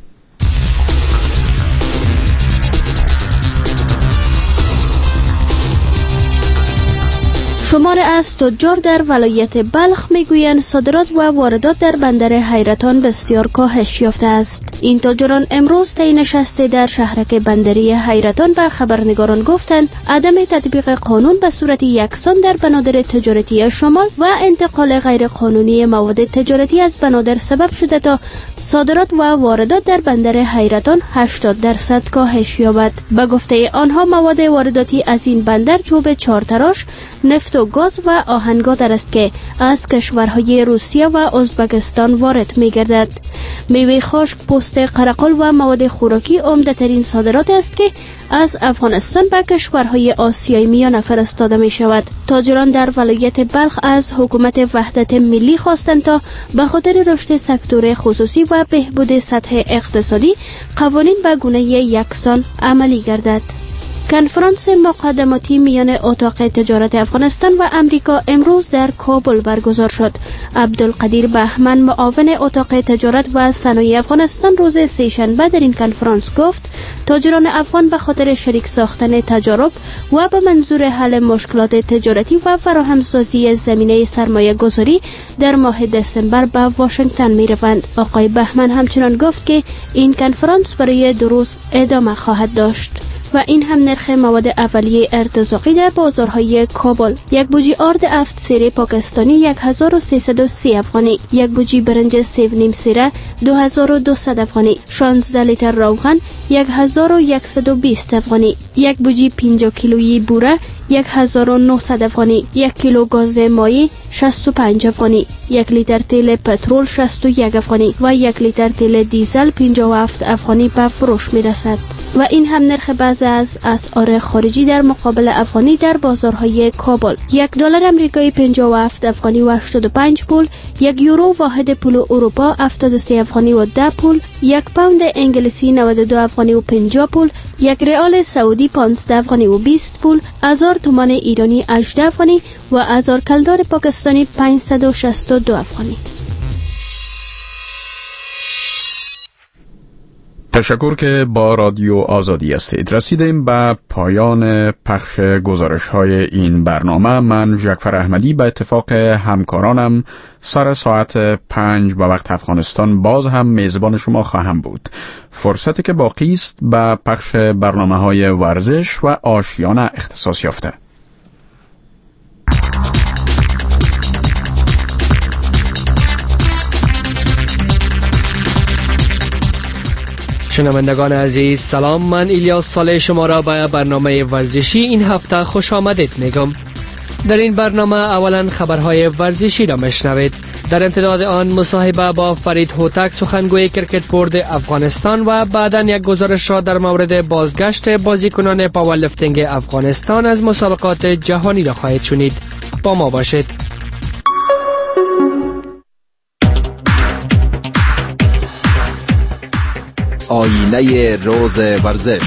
شمار از تجار در ولایت بلخ میگویند صادرات و واردات در بندر حیرتان بسیار کاهش یافته است. این تجاران امروز طی نشستی در شهرک بندری حیرتان به خبرنگاران گفتند عدم تطبیق قانون به صورت یکسان در بنادر تجارتی شمال و انتقال غیر قانونی مواد تجارتی از بنادر سبب شده تا صادرات و واردات در بندر حیرتان هشتاد درصد کاهش یابد. به گفته آنها مواد وارداتی از این بندر چوب چهارتراش، نفت و گاز و آهنگادر است که از کشورهای روسیه و ازبکستان وارد می‌گردد. میوه خشک، پوست قرقل و مواد خوراکی عمده‌ترین صادرات است که از افغانستان به کشورهای آسیای میانه فرستاده می شود. تاجران در ولایت بلخ از حکومت وحدت ملی خواستند تا به خاطر رشد سکتور خصوصی و بهبود سطح اقتصادی قوانین به گونه یکسان عملی گردد. کنفرانس مقدماتی میان اتاق تجارت افغانستان و امریکا امروز در کابل برگزار شد. عبدالقدیر بهمن معاون اتاق تجارت و صنایع افغانستان روز سه‌شنبه در این کنفرانس گفت تاجران افغان به خاطر شریک ساختن تجارب و به منظور حل مشکلات تجارتی و فراهمسازی زمینه سرمایه گذاری در ماه دسامبر به واشنگتن می روند. آقای بهمن همچنان گفت که این کنفرانس برای دو روز ادامه خواهد داشت. و این هم نرخ مواد اولیه ارتزاقی در بازارهای کابل: یک بوجی آرد افت سیره پاکستانی یک هزار و سیصد و سی افغانی، یک بوجی برنج سیو نیم سیره دو هزار و دویست افغانی، شانزده لیتر روغن یک هزار و صد و بیست افغانی، یک بوجی پنجاه کیلویی بوره یک هزار و نهصد افغانی، یک کیلو گاز مایع شصت و پنج افغانی، یک لیتر تیل پترول شصت و یک افغانی و یک لیتر تیل دیزل پنجاه و هفت افغانی به فروش می رسد. و این هم نرخ بعضی از اسعار خارجی در مقابل افغانی در بازارهای کابل: یک دلار آمریکایی پنجاه و هفت افغانی و هشتاد و پنج پول، یک یورو واحد پول اروپا هفتاد و سه افغانی و ده پول، یک پوند انگلیسی نود و دو افغانی افغانی و پنجاه پول، یک ریال سعودی پانزده افغانی و بیست پول، هزار تومان ایرانی هجده افغانی و هزار کلدار پاکستانی پانصد و شصت و دو افغانی. تشکر که با رادیو آزادی هستید. رسیدیم به پایان پخش گزارش های این برنامه. من جعفر احمدی به اتفاق همکارانم سر ساعت پنج به وقت افغانستان باز هم میزبان شما خواهم بود. فرصتی که باقی است به پخش برنامه های ورزش و آشیانه اختصاص یافته. شنوندگان عزیز سلام، من الیاس صالح شما را به برنامه ورزشی این هفته خوش آمدید میگم. در این برنامه اولا خبرهای ورزشی را میشنوید. در امتداد آن مصاحبه با فرید هوتک سخنگوی کرکت بورد افغانستان و بعداً یک گزارش را در مورد بازگشت بازیکنان پاورلیفتینگ افغانستان از مسابقات جهانی را خواهید شنید. با ما باشید. آینه روز ورزش.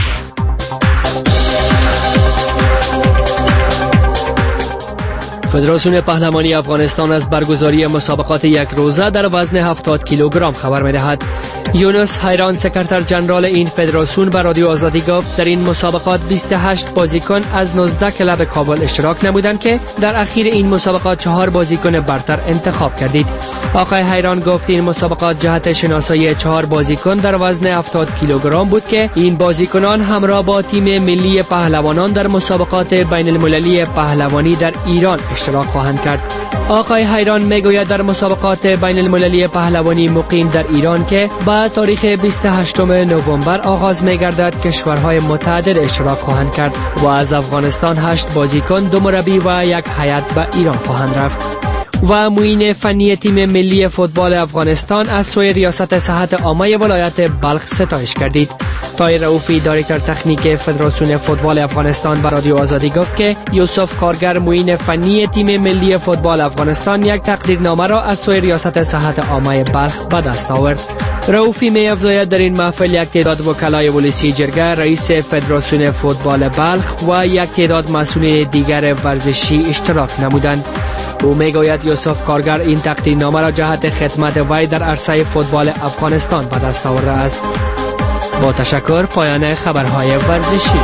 فدراسیون پهلوانی افغانستان از برگزاری مسابقات یک روزه در وزن هفتاد کیلوگرم خبر می‌دهد. یونس حیران سکرتر جنرال این فدراسیون به رادیو آزادی گفت در این مسابقات بیست و هشت بازیکن از نوزده کلب کابل اشتراک نمودند که در اخیر این مسابقات چهار بازیکن برتر انتخاب کردید. آقای حیران گفت این مسابقات جهت شناسایی چهار بازیکن در وزن هفتاد کیلوگرم بود که این بازیکنان همراه با تیم ملی پهلوانان در مسابقات بین المللی پهلوانی در ایران اشتراک خواهند کرد. آقای حیران میگوید در مسابقات بین المللی پهلوانی مقیم در ایران که با تاریخ بیست و هشتم نوامبر آغاز می‌گردد کشورهای متعدد اشتراک خواهند کرد و از افغانستان هشت بازیکن، دو مربی و یک هیئت به ایران خواهند رفت. و معین فنی تیم ملی فوتبال افغانستان از سوی ریاست صحت عامه ولایت بلخ ستایش کردید. طاهر رؤوفی دایرکتور تکنیک فدراسیون فوتبال افغانستان به رادیو آزادی گفت که یوسف کارگر معین فنی تیم ملی فوتبال افغانستان یک تقدیرنامه را از سوی ریاست صحت عامه بلخ به دست آورد. رؤوفی می افزاید در این محفل یک تعداد وکلای ولسی جرگه، رئیس فدراسیون فوتبال بلخ و یک تعداد مسئولین دیگر ورزشی اشتراک نمودند. او میگوید یوسف کارگر این تقدیرنامه را جهت خدمت وی در عرصه فوتبال افغانستان به دست آورده است. با تشکر، پایان خبرهای ورزشی.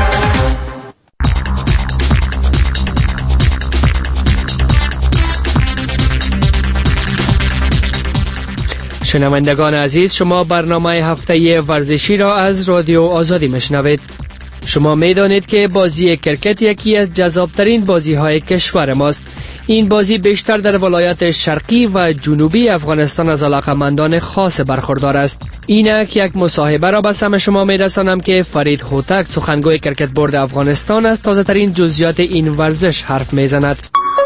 شنوندگان عزیز، شما برنامه هفته ورزشی را از رادیو آزادی میشنوید. شما میدانید که بازی کرکت یکی از جذابترین بازی های کشور ماست. این بازی بیشتر در ولایات شرقی و جنوبی افغانستان از علاقمندان خاص برخوردار است. اینک یک مصاحبه را به سمع شما میرسانم که فرید هوتک سخنگوی کرکت بورد افغانستان از تازه ترین جزئیات این ورزش حرف میزند.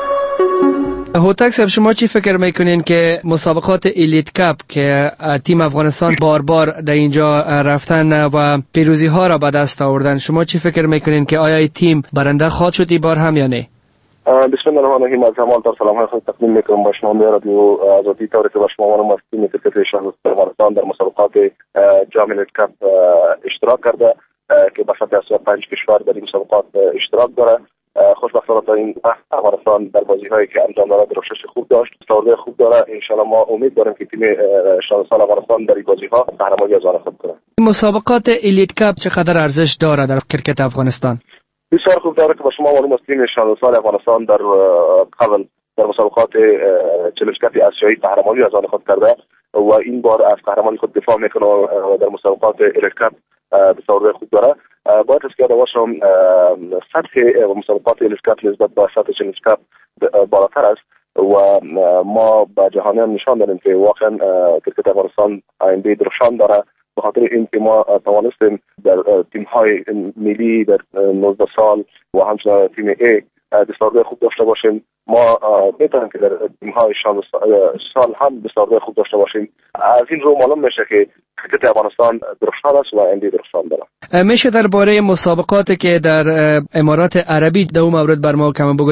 هوتک صاحب، شما چی فکر میکنین که مسابقات الیت کاپ که تیم افغانستان بار بار در اینجا رفتن و پیروزی ها را به دست آوردن، شما چی فکر میکنین که آیا این تیم برنده خواهد شد این بار هم یا نه؟ بسم الله الرحمن الرحیم. از همال تر سلام های خود تقدیم میکنم به شما رادیو آزادی طوری که به شما معلوم است تیم کرکت شهرستان افغانستان در مسابقات جام الیت کاپ اشتراک کرده که به سطح سی و پنج کشور در این مسابقات اشتراک داره. خوشبختانه تا این افغانستان در بازی هایی که انجام داده درخشش خوب داشت، استعداد خوب داره. ان شاء الله ما امید داریم که تیم شهرستان افغانستان در این بازی ها قهرمانی از آن خود کنه. مسابقات الیت کاپ چقدر ارزش داره در کرکت افغانستان؟ بسیار خوب داره که به شما معلوم است تیم شهرستان افغانستان در قبل در مسابقات چالش کپ آسیایی قهرمانی از آن خود کرده و این بار از قهرمانی خود دفاع میکنه و در مسابقات الیت کاپ بسیار خوب داره. باید از که باشم سطح مسابقات الیت کاپ نسبت به سطح چالش کپ بالاتر است و ما به جهانیان نشان دادیم که واقعا کرکت افغانستان آینده درخشان داره. به خاطر این که ما توانستیم در تیم های ملی در نوزده سال و همچنین تیم ای بسیار خوب داشته باشیم. ما میتونیم که در تیم های سال هم بسیار خوب داشته باشیم. از این رو معلوم میشه که کرکت افغانستان درخشان است و آینده درخشان داره. میشه درباره مسابقاتی که در امارات عربی در اون مورد بر ما کم بگوین؟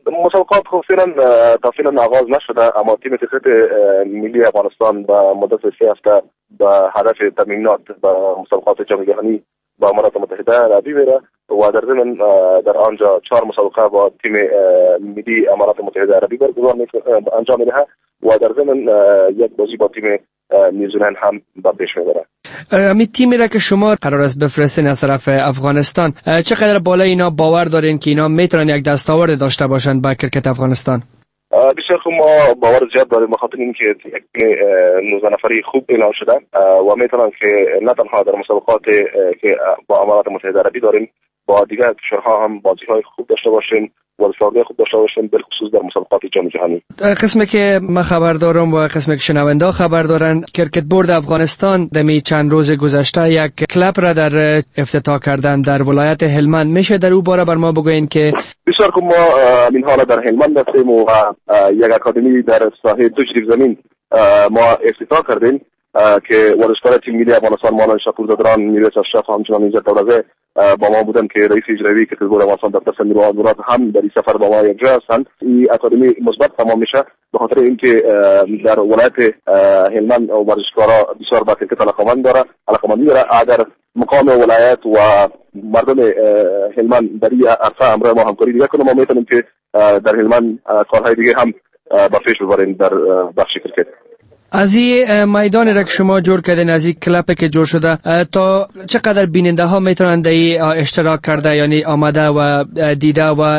مسابقات خب فعلا تا فعلا آغاز نشده، اما تیم کرکت ملی افغانستان به مدت سه هفته به هدف تمرینات به مسابقات جام جهانی با امارات متحده عربی میره و در ضمن در آنجا چهار مسابقه با تیم ملی امارات متحده عربی برگزار انجام میده و در ضمن یک بازی با تیم نیوزیلند هم به پیش میبره. همین تیمی را که شما قرار است بفرستین از طرف افغانستان، چقدر بالا اینا باور دارین که اینا میتونن یک دستاورد داشته باشن با کرکت افغانستان؟ بسیار خوب، ما باور زیاد داریم بخاطر اینکه یک نوزده نفری خوب اعلام شده و میتونن که نه تنها در مسابقات که با امارات متحده عربی داریم با دیگر کشورها هم بازی‌های خوب داشته باشیم و استفاده خوب داشته باشیم، بالخصوص در مسابقات جام جهانی. قسمی که من خبر دارم و قسمی که شنونده خبر دارن، کرکت بورد افغانستان دمی چند روز گذشته یک کلاب را در افتتاح کردن در ولایت هلمند. میشه در او باره بر ما بگوین که بسیار خوب، ما این حالا در هلمند هستیم و یک اکادمی در ساحه دو جریب زمین ما افتتاح کردیم که ورزشکار تیم ملی افغانستان مولانا شاپور دادران، نیروی اشرف همچنان اینجا دولزه با ما بودن که رئیس اجرایی کرکت بورد افغانستان دکتر سمیرا مراد هم در این سفر با ما یک جا هستند. این اکادمی مثبت تمام میشه به خاطر اینکه در ولایت هلمند ورزشکارا بسیار با کرکت علاقمند داره علاقمندی داره. اگر مقام ولایت و مردم هلمند در این عرصه همراه ما همکاری دیگه کنه، ما میتونیم که در هلمند کارهای دیگه هم با پیش ببریم در بخش کرکت. از این میدانی را که شما جور کردین، از این کلپی که جور شده، تا چقدر بیننده ها میتونن در این اشتراک کرده، یعنی آمده و دیده و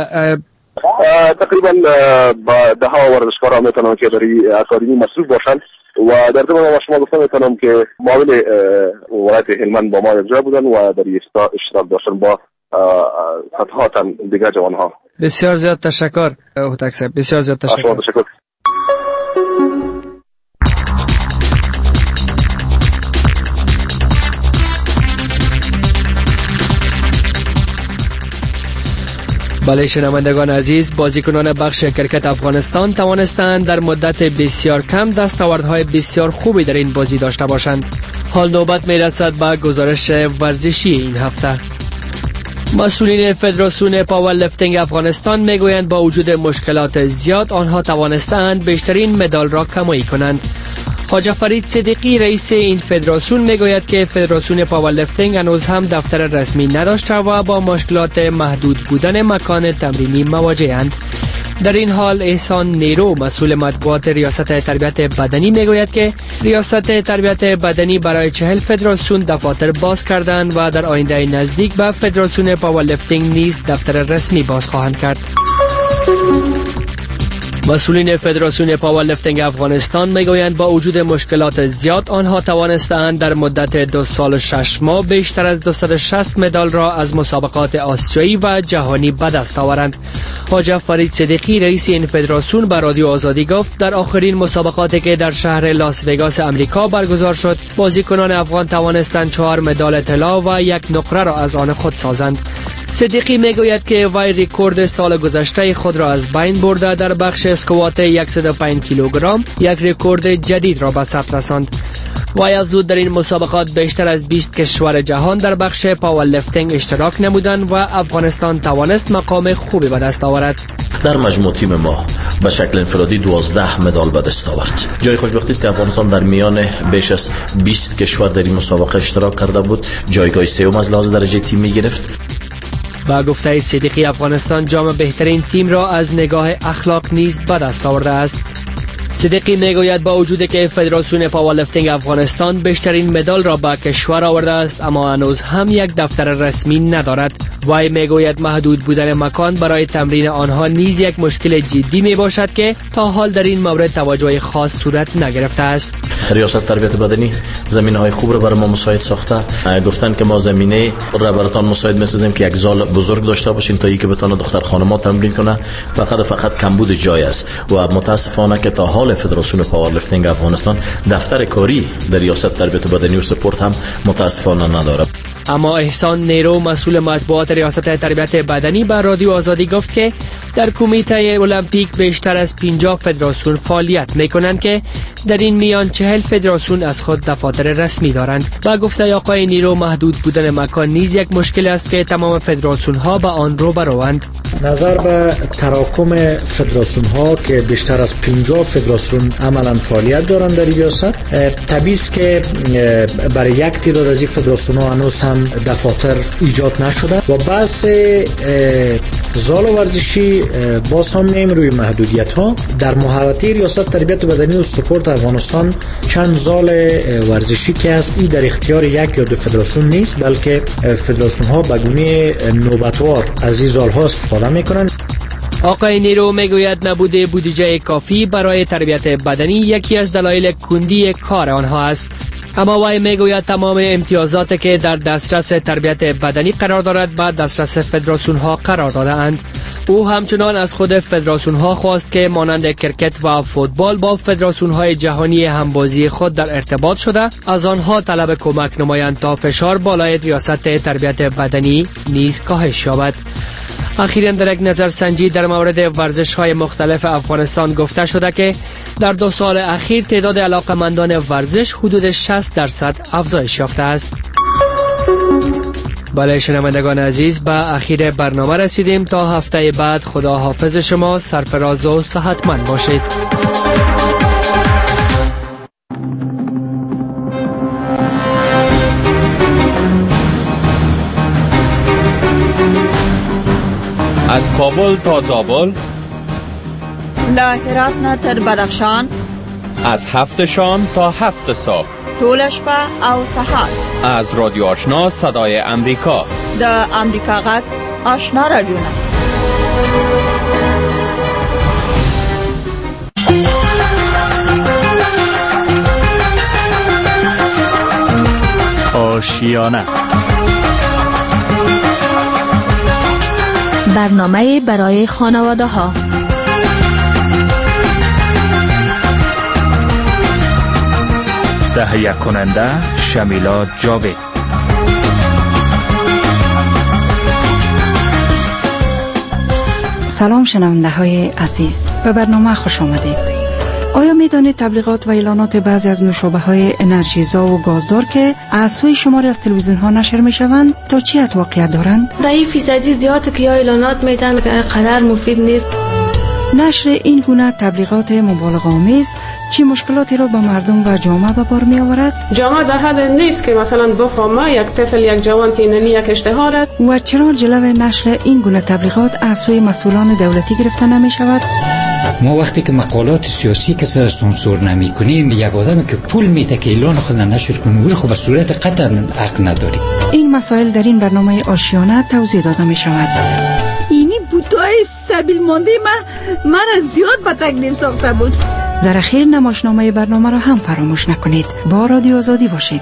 تقریبا با ده ها ورزشکارا میتونن که در این اکادمی مصروف باشن و در ضمن ما شما گفتم میتونم که معاون ولایت هلمند با ما یک جا بودن و در این اشتراک داشتن با صدها تن دیگر جوان ها. بسیار زیاد تشکر هوتک صاحب، بسیار زیاد تشکر. تشکر. بله شنوندگان عزیز، بازیکنان بخش کرکت افغانستان توانستند در مدت بسیار کم دستاوردهای بسیار خوبی در این بازی داشته باشند. حال نوبت میرسد به گزارش ورزشی این هفته. مسئولین فدراسیون پاور لفتینگ افغانستان میگویند با وجود مشکلات زیاد آنها توانستند بیشترین مدال را کمایی کنند. حاج فرید صدیقی رئیس این فدراسیون میگوید که فدراسیون پاور لفتینگ هنوز هم دفتر رسمی نداشته و با مشکلات محدود بودن مکان تمرینی مواجه‌اند. در این حال احسان نیرو مسئول مطبوعات ریاست تربیت بدنی میگوید که ریاست تربیت بدنی برای چهل فدراسیون دفاتر باز کردند و در آینده نزدیک به فدراسیون پاور لفتینگ نیز دفتر رسمی باز خواهند کرد. مسئولین فدراسیون پاور لفتینگ افغانستان میگویند با وجود مشکلات زیاد آنها توانستند در مدت دو سال و شش ماه بیشتر از دویست و شصت مدال را از مسابقات آسیایی و جهانی به دست آورند. حاج فرید صدیقی رئیس این فدراسیون به رادیو آزادی گفت در آخرین مسابقاتی که در شهر لاس وگاس امریکا برگزار شد، بازیکنان افغان توانستند چهار مدال طلا و یک نقره را از آن خود سازند. صدیقی میگوید که وی رکورد سال گذشته خود را از بین برده در بخش اسکوات صد و پنج کیلوگرم یک رکورد جدید را به ثبت رساند. وی افزود در این مسابقات بیشتر از بیست کشور جهان در بخش پاور لفتینگ اشتراک نمودند و افغانستان توانست مقام خوبی به دست آورد. در مجموع تیم ما به شکل انفرادی دوازده مدال به دست آورد. جای خوشبختی است که افغانستان در میان بیش از بیست کشور در این مسابقه اشتراک کرده بود، جایگاه سوم از لحاظ درجه تیمی گرفت. با گفته صدیقی افغانستان جام بهترین تیم را از نگاه اخلاق نیز به دست آورده است. صدیقی میگوید با وجودی که فدراسیون پاور لفتینگ افغانستان بیشترین مدال را به کشور آورده است، اما هنوز هم یک دفتر رسمی ندارد. وی میگوید محدود بودن مکان برای تمرین آنها نیز یک مشکل جدی می باشد که تا حال در این مورد توجه خاص صورت نگرفته است. ریاست تربیت بدنی زمینه‌های خوب را برای ما مساعد ساخته. گفتن که ما زمینه را براتون مساعد می‌سازیم که یک زال بزرگ داشته باشین تا اینکه بتونه دختر خانم‌ها تمرین کنه. فقط فقط کمبود جای است و متاسفانه که تا حال فدراسیون پاور لفتینگ افغانستان دفتر کاری در ریاست تربیت بدنی و سپورت هم متاسفانه ندارد. اما احسان نیرو مسئول مطبوعات ریاست تربیت بدنی به رادیو آزادی گفت که در کمیته المپیک بیشتر از پنجاه فدراسیون فعالیت میکنند که در این میان چهل فدراسیون از خود دفاتر رسمی دارند. با گفته آقای نیرو محدود بودن مکان نیز یک مشکل است که تمام فدراسیون ها با آن روبروند. نظر به تراکم فدراسیون ها که بیشتر از پنجاه فدراسیون عملا فعالیت دارند در ریاست، طبیعی است که برای یک تعداد از این فدراسیون ها هنوز هم دفاتر ایجاد نشده و بحث زال ورزشی باز هم نیم روی محدودیت ها. در محوطه ریاست تربیت بدنی و سپورت افغانستان چند زال ورزشی که است این در اختیار یک یا دو فدراسیون نیست، بلکه فدراسیون ها به گونه نوبتوار از این زال ها استفاده میکنند. آقای نیرو میگوید نبوده بودجه کافی برای تربیت بدنی یکی از دلایل کندی کار آنها است. اما وی میگوید تمام امتیازاتی که در دسترس تربیت بدنی قرار دارد با دسترس فدراسیون ها قرار داده اند. او همچنان از خود فدراسیون ها خواست که مانند کرکت و فوتبال با فدراسیون های جهانی همبازی خود در ارتباط شده از آنها طلب کمک نمایند تا فشار بالای ریاست تربیت بدنی نیز کاهش یابد. اخیراً در یک نظرسنجی در مورد ورزش های مختلف افغانستان گفته شده که در دو سال اخیر تعداد علاقمندان ورزش حدود شصت درصد افزایش یافته است. بله شنوندگان عزیز، به اخیر برنامه رسیدیم. تا هفته بعد خدا حافظ شما، سرفراز و صحتمند باشید. از کابل تا زابل، له هرات نه تر بدخشان، از هفت شام تا هفت صبح، ټول شپه او سهار، از رادیو آشنا صدای امریکا، د امریکا غږ آشنا رادیو. آشیانه برنامه برای خانواده ها. تهیه کننده شمیلا جاوید. سلام شنونده های عزیز، به برنامه خوش آمدید. آیا می دانید تبلیغات و اعلانات بعضی از نوشابه های انرژیزا و گازدار که از سوی شماری از تلویزیون ها نشر می شوند تا چی واقعیت دارند؟ در این فیصدی زیاده که یا اعلانات میتن که قدر مفید نیست. نشر این گونه تبلیغات مبالغه آمیز چی مشکلاتی را به مردم و جامعه به بار می آورد؟ جامعه در حد نیست که مثلا بفهمه یک طفل یک جوان که اینمی یک اشتها دارد. و چرا جلو نشر این گونه تبلیغات از سوی مسئولان دولتی گرفته نمی شود؟ ما وقتی که مقالات سیاسی کسی را سانسور نمی کنیم، یک آدمی که پول میده که اعلان خود نشر کنه او خب به صورت قطعا حق نداری. این مسائل در این برنامه آشیانه توضیح داده می شود. اینی بودای سبیل مانده من من از زیاد به تکلیف ساخته بود. در اخیر نمایشنامه برنامه را هم فراموش نکنید. با رادیو آزادی باشید.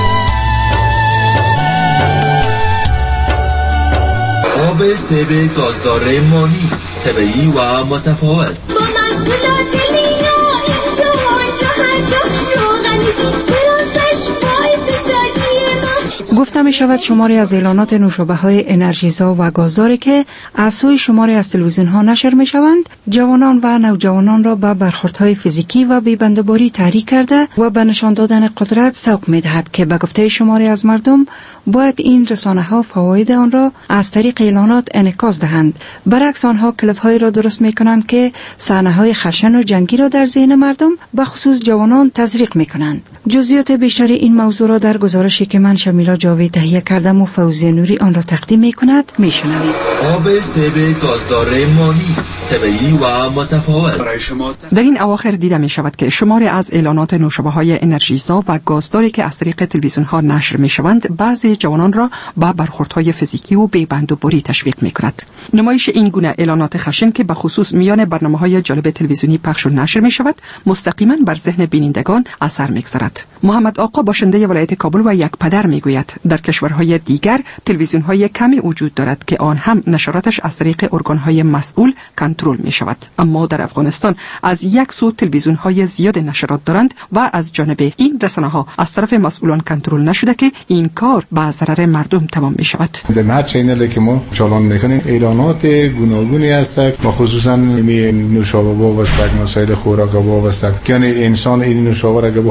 آب سیب گازدار مانی طبیعی و متفاوت با محصولات لینا اینجا و آنجا هر جا روغنی سرازش باعث شادی ما. گفته می شود شماری از اعلانات نوشابه های انرژیزا و گازداری که از سوی شماری از تلویزیون ها نشر می شوند جوانان و نوجوانان را به برخوردهای فیزیکی و بی‌بنده‌باری تحریک کرده و به نشان دادن قدرت سوق می دهد که به گفته شماری از مردم باید این رسانه ها فواید آن را از طریق اعلانات انعکاس دهند. برعکس آنها کلیپ های را درست می کنند که صحنه های خشن و جنگی را در ذهن مردم به خصوص جوانان تزریق می کنند. جزئیات بیشتر این موضوع را در گزارشی که من شمیلا جاوید تهیه کردم و فوزی نوری آن را تقدیم می کند می شنوید. آب سیب گازدار مانی طبیعی و متفاوت برای شما. در این اواخر دیده می شود که شماری از اعلانات نوشابه های انرژیزا و گازداری که از طریق تلویزیون ها نشر می شوند بعضی جوانان را با برخوردهای فیزیکی و بی‌بندوباری تشویق می کند. نمایش این گونه اعلانات خشن که به خصوص میان برنامه‌های جالب تلویزیونی پخش و نشر می شود مستقیما بر ذهن بینندگان اثر می‌گذارد. محمد آقا باشنده ولایت کابل و یک پدر میگوید در کشورهای دیگر تلویزیون‌های کمی وجود دارد که آن هم نشراتش از طریق ارگان‌های مسئول کنترل می شود، اما در افغانستان از یک سو تلویزیون‌های زیاد نشرات دارند و از جانب این رسانه‌ها از طرف مسئولان کنترل نشده که این کار به ضرر مردم تمام می شود. در هر چینلی که ما چالان میکنیم اعلانات گوناگونی هست، خصوصا نوشابه وابسته، مسائل خوراک وابسته، یعنی انسان این نوشابه را که بخوره بسیار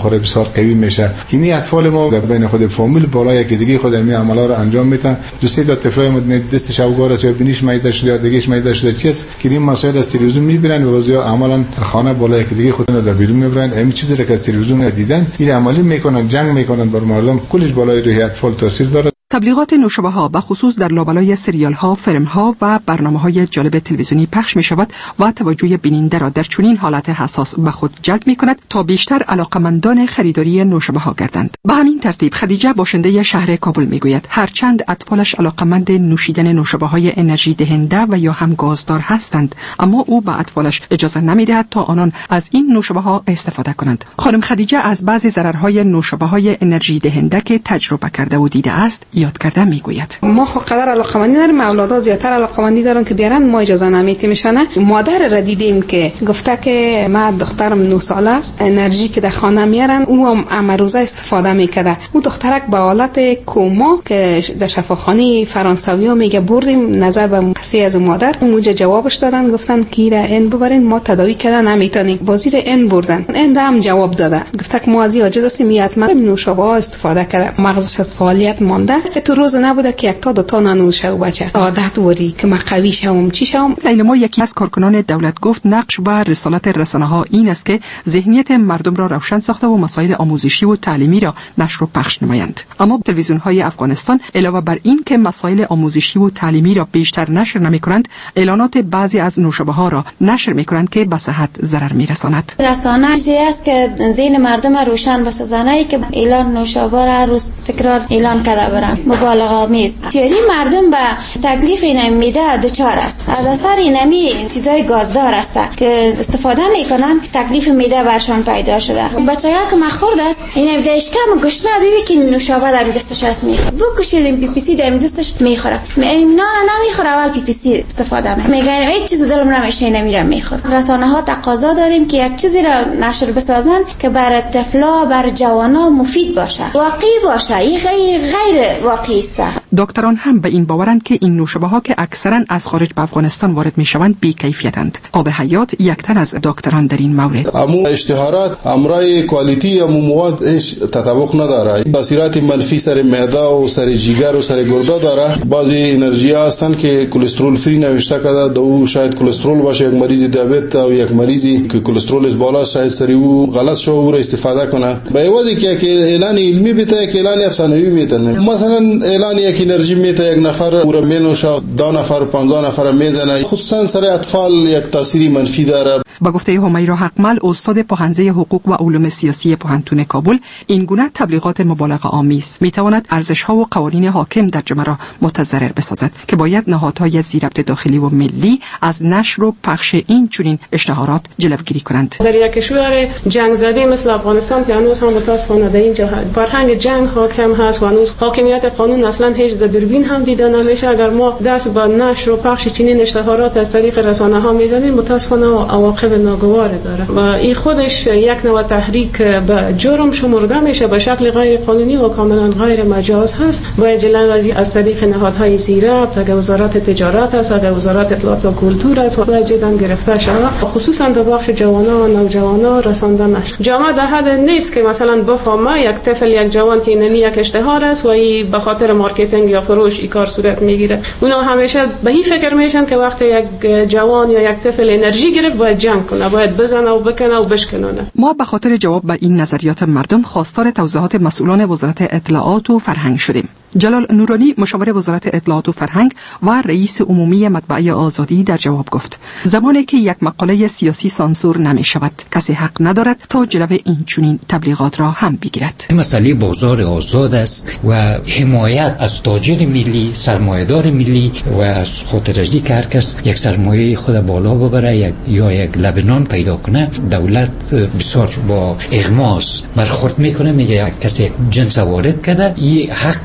قوی میشه. این اطفال ما در بین خود فامیل بالای که دیگه خود می عملا رو انجام میدن. دو سه تا طفلای ما دستش اوگار است یا بینیش میده شده یا دیگهش میده شده چیز که این مسائل از تلویزیون میبینن و واسه عملا خانه بالای که دیگه خودشون رو بیرون میبرن. همین چیزی که از تلویزیون دیدن این عملی میکنن، جنگ میکنن بر مردم، کلش بالای روی اطفال تاثیر داره. تبلیغات نوشابه ها به خصوص در لابلای سریال ها، فیلم ها و برنامه های جالب تلویزیونی پخش می شود و توجه بیننده را در چنین حالت حساس به خود جلب می کند تا بیشتر علاقمندان خریداری نوشابه ها گردند. به همین ترتیب خدیجه باشنده شهر کابل می گوید هرچند اطفالش علاقمند نوشیدن نوشابه های انرژی دهنده و یا هم گازدار هستند، اما او به اطفالش اجازه نمی دهد تا آنان از این نوشابه ها استفاده کنند. خانم خدیجه از بعضی ضررهای نوشابه های انرژی دهنده که تجربه کرده و دیده است یاد کرده میگوید. ما خو قدر علاقمندی داریم، اولادا زیاتر علاقمندی دارن که بیارن، ما اجازه نمیدیم میشنه. مادر را دیدیم که گفته که ما دخترم نه ساله است، انرژی که در خانه میارن او هم امروزه استفاده میکرده. اون دخترک به حالت کوما که در شفاخانه فرانسوی ها میگه بردیم نظر به پسی از مادر، اونجا جوابش دادن گفتن که را این ببرین ما تداوی کردن نمیتونیم، بازی را این بردن. این هم جواب داده گفته که ما از عاجز هستیم، حتما نوشابه ها استفاده کرده، مغزش از فعالیت مانده. تو روز نبوده که یک تا دو تا ننوشه و بچه عادت وری که ما قوی شوم چی شوم. لیلا یکی از کارکنان دولت گفت نقش و رسالت رسانه ها این است که ذهنیت مردم را روشن ساخته و مسائل آموزشی و تعلیمی را نشر و پخش نمایند. اما تلویزیون های افغانستان علاوه بر این که مسائل آموزشی و تعلیمی را بیشتر نشر نمی کنند، اعلانات بعضی از نوشابه ها را نشر می کنند که به صحت ضرر می رساند. رسانه چیزی است که ذهن مردم را روشن بسازند که اعلان نوشابه را روز تکرار اعلان کرده برند. مبالغه آمیز تیاری مردم به تکلیف این میده دچار است. از اثر اینمی چیزای گازدار است که استفاده میکنن تکلیف میده برشان پیدا شده. بچه‌ها که مخورد است این میده اشکم گشنه بیبی که نوشابه در دستش است میخوره، بکشید این پی پی سی در دستش میخوره، این نه نمیخوره، اول پی پی سی استفاده میکنه، میگن هیچ چیز دلم نمیشه نمیرم میخوره. رسانه ها تقاضا داریم که یک چیزی را نشر بسازن که برای طفلا بر جوانا مفید باشه، واقعی باشه، این غیر غیر واقعی است. دکتران هم به این باورند که این نوشابه ها که اکثرا از خارج به افغانستان وارد می شوند بی کیفیتند. آب حیات یک تن از دکتران در این مورد. امو اشتهارات امرای کوالیتی امو مواد هیچ تطابق نداره، بصیرت منفی سر معده و سر جگر و سر گرده داره. بعضی انرژی ها هستن که کلسترول فری نوشته کرده، دو شاید کلسترول باشه، یک مریض دیابت و یک مریضی که کلسترولش بالا شاید سری او غلط شو او را استفاده کنه. به وجه که اعلان علمی بده که اعلان افسانه‌ای میتونه، مثلا اعلان یک انرژی میته یک نفر او را مینوشه، دو نفر پنجاه نفر میزنه، خصوصا سر اطفال یک تاثیری منفی داره. با گفته همیرا حقمل استاد پوهنځی حقوق و علوم سیاسی پوهنتون کابل، این گونه تبلیغات مبالغه آمیز میتواند ارزش‌ها و قوانین حاکم در جامعه را متضرر بسازد که باید نهادهای ضبط داخلی و ملی از نشر و پخش این چنین اشتهارات جلوگیری کنند. در یک کشور جنگ زده مثل افغانستان که هنوز هم متاسفانه در اینجا فرهنگ جنگ حاکم هست و هنوز حاکمیت قانون اصلا هیچ در دوربین هم دیده نمیشه. اگر ما دست به نشر و پخش چنین اشتهارات از طریق رسانه ها میزنیم متاسفانه عواقب ناگوار داره و این خودش یک نوع تحریک به جرم شمرده میشه، به شکل غیر قانونی و کاملا غیر مجاز هست. باید جلوی از طریق نهادهای زیربط، اگر وزارت تجارت است، اگر وزارت اطلاعات و کلتور است، باید جدا گرفته شود، خصوصا در بخش جوانان و نوجوانان رسانده نشه. جامعه در حد نیست که مثلا بفهمه یک طفل یک جوان که اینمی یک اشتهار است و این به خاطر مارکتینگ یا فروش این کار صورت میگیره. اونا همیشه به این فکر میشن که وقتی یک جوان یا یک طفل انرژی گرفت باید جنگ کنه، باید بزنه و بکنه و بشکنونه. ما به خاطر جواب به این نظریات مردم خواستار توضیحات مسئولان وزارت اطلاعات و فرهنگ شدیم. جلال نورانی مشاور وزارت اطلاعات و فرهنگ و رئیس عمومی مطبعه آزادی در جواب گفت زمانی که یک مقاله سیاسی سانسور نمی شود کسی حق ندارد تا جلوی این چنین تبلیغات را هم بگیرد. مسئله بازار آزاد است و حمایت از تاجر ملی، سرمایه‌دار ملی و از خودرضی که هر کس یک سرمایه خود بالا ببره یک یا یک لبنان پیدا کنه، دولت بسیار با اغماس برخورد میکنه، میگه یک کسی جنس وارد کرده این حقش است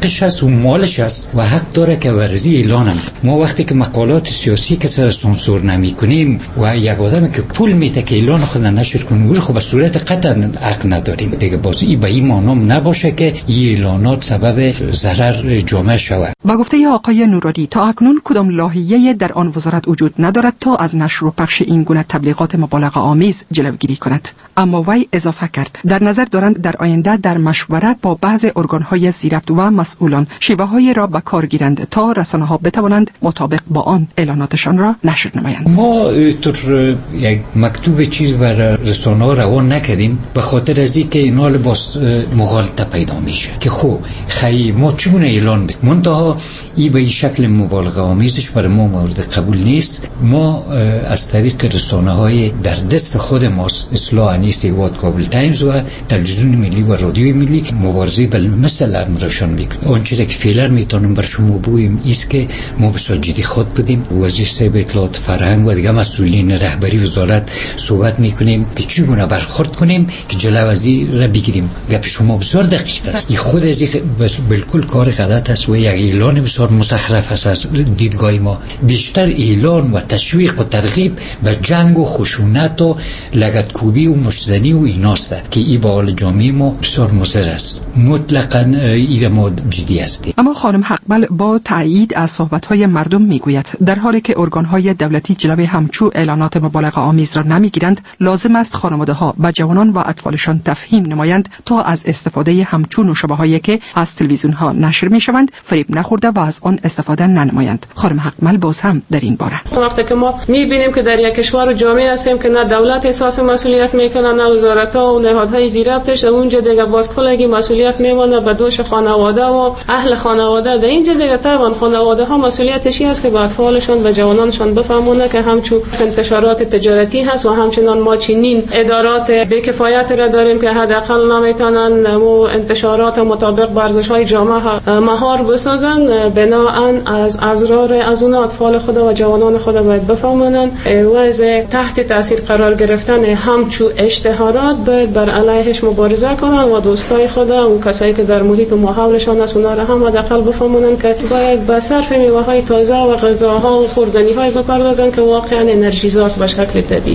است و مالش است و حق داره که ورزی اعلانم. ما وقتی که مقالات سیاسی که سر سانسور نمی کنیم و یک آدمی که پول میده که اعلان خود نشر کنه، خب به صورت قطعا حق نداریم دیگه. باز این به این معنی نباشه که این اعلانات سبب ضرر جامعه شود. با گفته آقای نورانی تا اکنون کدام لاهیه در آن وزارت وجود ندارد تا از نشر و پخش این گونه تبلیغات مبالغه آمیز جلوگیری کند. اما وی اضافه کرد در نظر دارند در آینده در مشوره با بعض ارگان‌های زیربط و مسئولان شیوه‌های را به کار گیرند تا رسانه‌ها بتوانند مطابق با آن اعلاناتشان را نشر نمایند. ما طور یک مکتوب چیز بر رسانه‌ها روان نکردیم به خاطر از اینکه اینا باز مغالطه پیدا میشه که خب خیلی ما چگونه اعلان بکنیم. منتها این به این شکل مبالغه آمیزش برای ما مورد قبول نیست. ما از طریق رسانه‌های در دست خود ماست، اصلاح انیس واد کابل تایمز و تلویزیون ملی و رادیوی ملی مبارزه بل مثل امرشان میکنیم. آنچه که فعلا میتونم بر شما بگویم است که ما بسیار جدی خود بودیم. وزیر صاحب اطلاعات فرهنگ و دیگه مسئولین رهبری وزارت صحبت میکنیم که چگونه برخورد کنیم که جلو از این را بگیریم. گپ شما بسیار دقیق است. این خود از این بالکل کار غلط است و یک اعلان بسیار مزخرف است. از دیدگاه ما بیشتر اعلان و تشویق و ترغیب به جنگ و خشونت و لگدکوبی و مشتزنی و ایناست که این با حال جامعه ما بسیار مضر است. مطلقاً این ما جدی هستیم. اما خانم حقبل با تایید از صحبت‌های مردم میگوید در حالی که ارگان‌های دولتی جلوی همچو اعلانات مبالغه آمیز را نمیگیرند، لازم است خانواده‌ها به جوانان و اطفالشان تفهیم نمایند تا از استفاده همچو نوشابه‌هایی که از تلویزیون‌ها نشر می‌شوند فریب نخورده و از آن استفاده ننمایند. خانم حقبل باز هم در این باره وقتی که ما می‌بینیم که در یک کشور و جامعه هستیم که نه دولت احساس مسئولیت میکنه نه وزارت‌ها و نهادهای زیربطش، اونجا دیگه باز کلگی مسئولیت میمونه به دوش خانواده و اهل خانواده. در اینجا دیگه طبعا خانواده ها مسئولیتش است که به اطفالشون و جوانانشون بفهمونه که همچون انتشارات تجارتی هست و همچنان ما چنین ادارات بی‌کفایت را داریم که حداقل نمیتونن و انتشارات مطابق با ارزش‌های جامعه مهار بسازن. بناهن از اضرار از اون اطفال خود و جوانان خود باید بفهمونن و از تحت تاثیر قرار گرفتن همچون اشتهارات باید بر علیهش مبارزه کنن و دوستای خود و کسایی که در محیط و ماحولشان هست اونا را هم حداقل بفهمونن که باید به صرف میوه‌های تازه و غذاها و خوردنی‌های بپردازن که واقعا انرژیزاست به شکل طبیعی.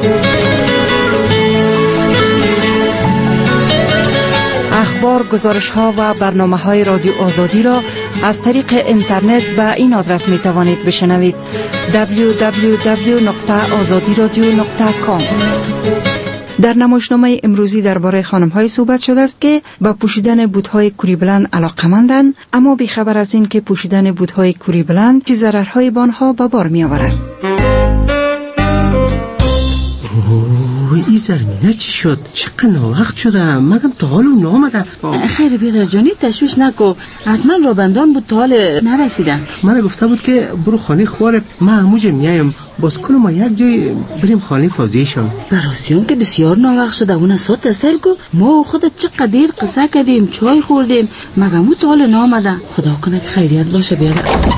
اخبار، گزارش‌ها و برنامه‌های رادیو آزادی را از طریق اینترنت به این آدرس می‌توانید بشنوید: دبلیو دبلیو دبلیو نقطه آزادی رادیو نقطه کام. در نمایشنامه امروزی درباره خانم‌های صحبت شده است که با پوشیدن بوت‌های کوری بلند علاقه‌مندند، اما بی‌خبر از این که پوشیدن بوت‌های کوری بلند چه ضررهایی به آنها به بار می‌آورد. این زرمینه چی شد؟ چقدر ناوقت شده؟ مگم تا حال اون نامده؟ خیر بیادر جانی تشویش نکو، حتما رابندان بود تا حال نرسیدن. من گفته بود که برو خانه خوارت، من هموجه میایم باز کنم ما یک جای بریم خانه فوزیشان. براسیون که بسیار ناوقت شده اون صد تسل کو، ما خودت چقدر قصه کردیم، چای خوردیم، مگم اون تا حال نامده. خدا کنه که خیریت باشه بیادر.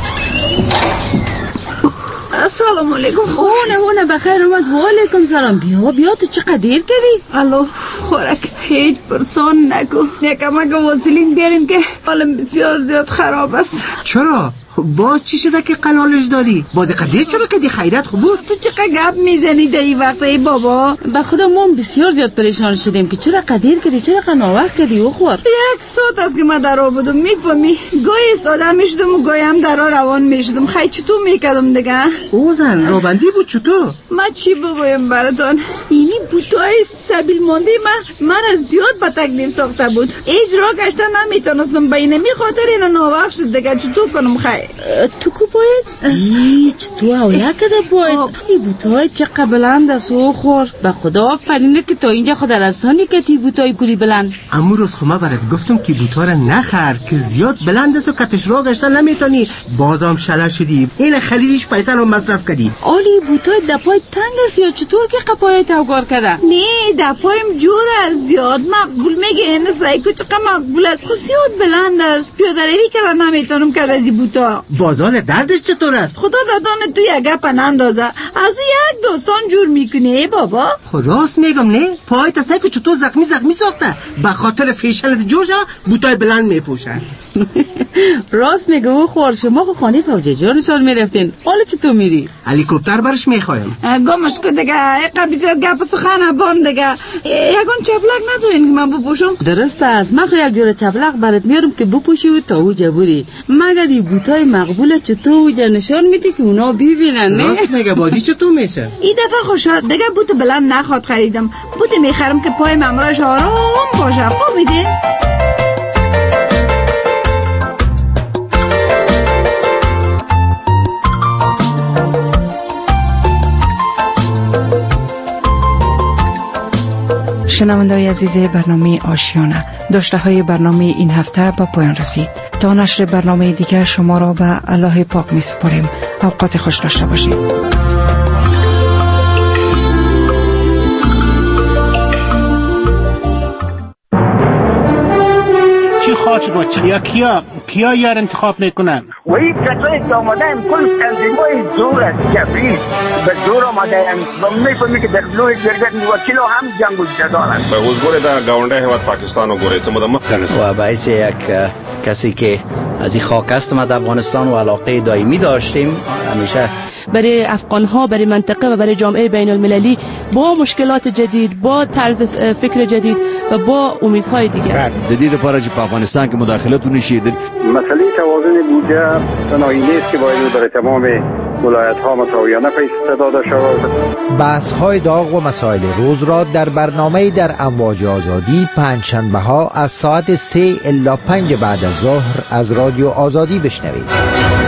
سلام علیکم. اونه اونه بخیر اومد. و علیکم سلام. بیا بیا تو چقدر دیر کردی؟ الو خورک هیچ پرسان نکو، یکم اگه واسلین بیاریم که حالم بسیار زیاد خراب است. چرا؟ باز چی شده که قلالش داری؟ باز قدیر شده که دی خیرت خوب بود؟ تو چقدر گپ میزنی در این وقت ای بابا؟ به خدا ما بسیار زیاد پریشان شدیم که چرا قدیر کردی، چرا قناوخ کردی او خور؟ یک ساعت است که من در آب بودم، میفهمی؟ گاهی استاده میشدم و گاهی هم در روان میشدم. خیلی چطور میکردم دیگه؟ او زن رابندی بود چطور؟ من چی بگویم براتون؟ اینی بوتای سبیل مانده من من از زیاد به تکلیف ساخته بود. اجرا گشته نمیتونستم به اینه میخاطر اینا ناوقت شد دیگه. چطور کنم خیلی؟ تو کو باید؟ ایچ تو آویا کده باید؟ ای بوتای چقدر بلند است او خور. به خدا آفرینه که تا اینجا خود رسانی که تی بوتای کوری بلند. امو روز خما برات گفتم که بوتا را نخر که زیاد بلند است و کتش را گشتن نمیتونی. بازم شلر شدی، این خریدیش پیسه رو مصرف کردی. آلی بوتای دپای تنگ است یا چطور که قپای توگار کرده؟ نه دپایم جور است، زیاد مقبول میگه. این سایکو چقدر مقبول است، خود زیاد بلند است. پیاده روی که نمیتونم کرد از این بوتا. را. بازار دردش چطور است؟ خدا دادان تو یک گپ نندازه، از یک دوستان جور میکنه بابا. خب راست میگم نه؟ پای تسه که چطور زخمی زخمی ساخته، به خاطر فیشل جوشا بوتای بلند میپوشه. راست میگه او خور، شما خو خانه فوجی جانشان میرفتین، حالا چطور میری؟ هلیکوپتر برش میخوایم. گمش کن دیگه، قبیزیار گپ سخن بان دیگه. یگون چپلک ندارین که من بپوشم؟ درست است، من خو یک جور چپلک برات میارم که بپوشی و تا اوجا بری. مگر این بوتای مقبول چطور اوجا نشان میدی که اونا ببینن نه؟ راست میگه بازی چطور میشه؟ این دفعه خوشاد دیگه بوت بلند نخواد خریدم، بوت میخرم که پای ممراش آرام باشه. خوب میدین؟ شنونده‌های عزیز برنامه آشیانه، داشته های برنامه این هفته به پایان رسید. تا نشر برنامه دیگر شما را به الله پاک می سپاریم. اوقات خوش داشته باشید. چی خواهد بچه یا کیا کیا یار انتخاب میکنن؟ و این کسایی که آمده هم کل تنظیمای زور است، جبری به زور آمده هم و میفهمی که در لوح جرگت وکیل هم جنگ و جدال است. به حضور در گاونده حواد پاکستان و گوره چه مدام و باعث یک کسی که از این خاک است ما در افغانستان و علاقه دائمی داشتیم، همیشه برای افغان‌ها، برای منطقه و برای جامعه بین المللی با مشکلات جدید، با طرز فکر جدید و با امیدهای دیگر. جدید پاره چې په افغانستان کې مداخلت ونشي. مسئله توازن بودجه تنهایی نیست که باید برای تمام ولایت‌ها متوایانه پیش داده شود. بحث‌های داغ و مسائل روز را در برنامه در امواج آزادی پنجشنبه‌ها از ساعت سه الی پنج بعد از ظهر از رادیو آزادی بشنوید.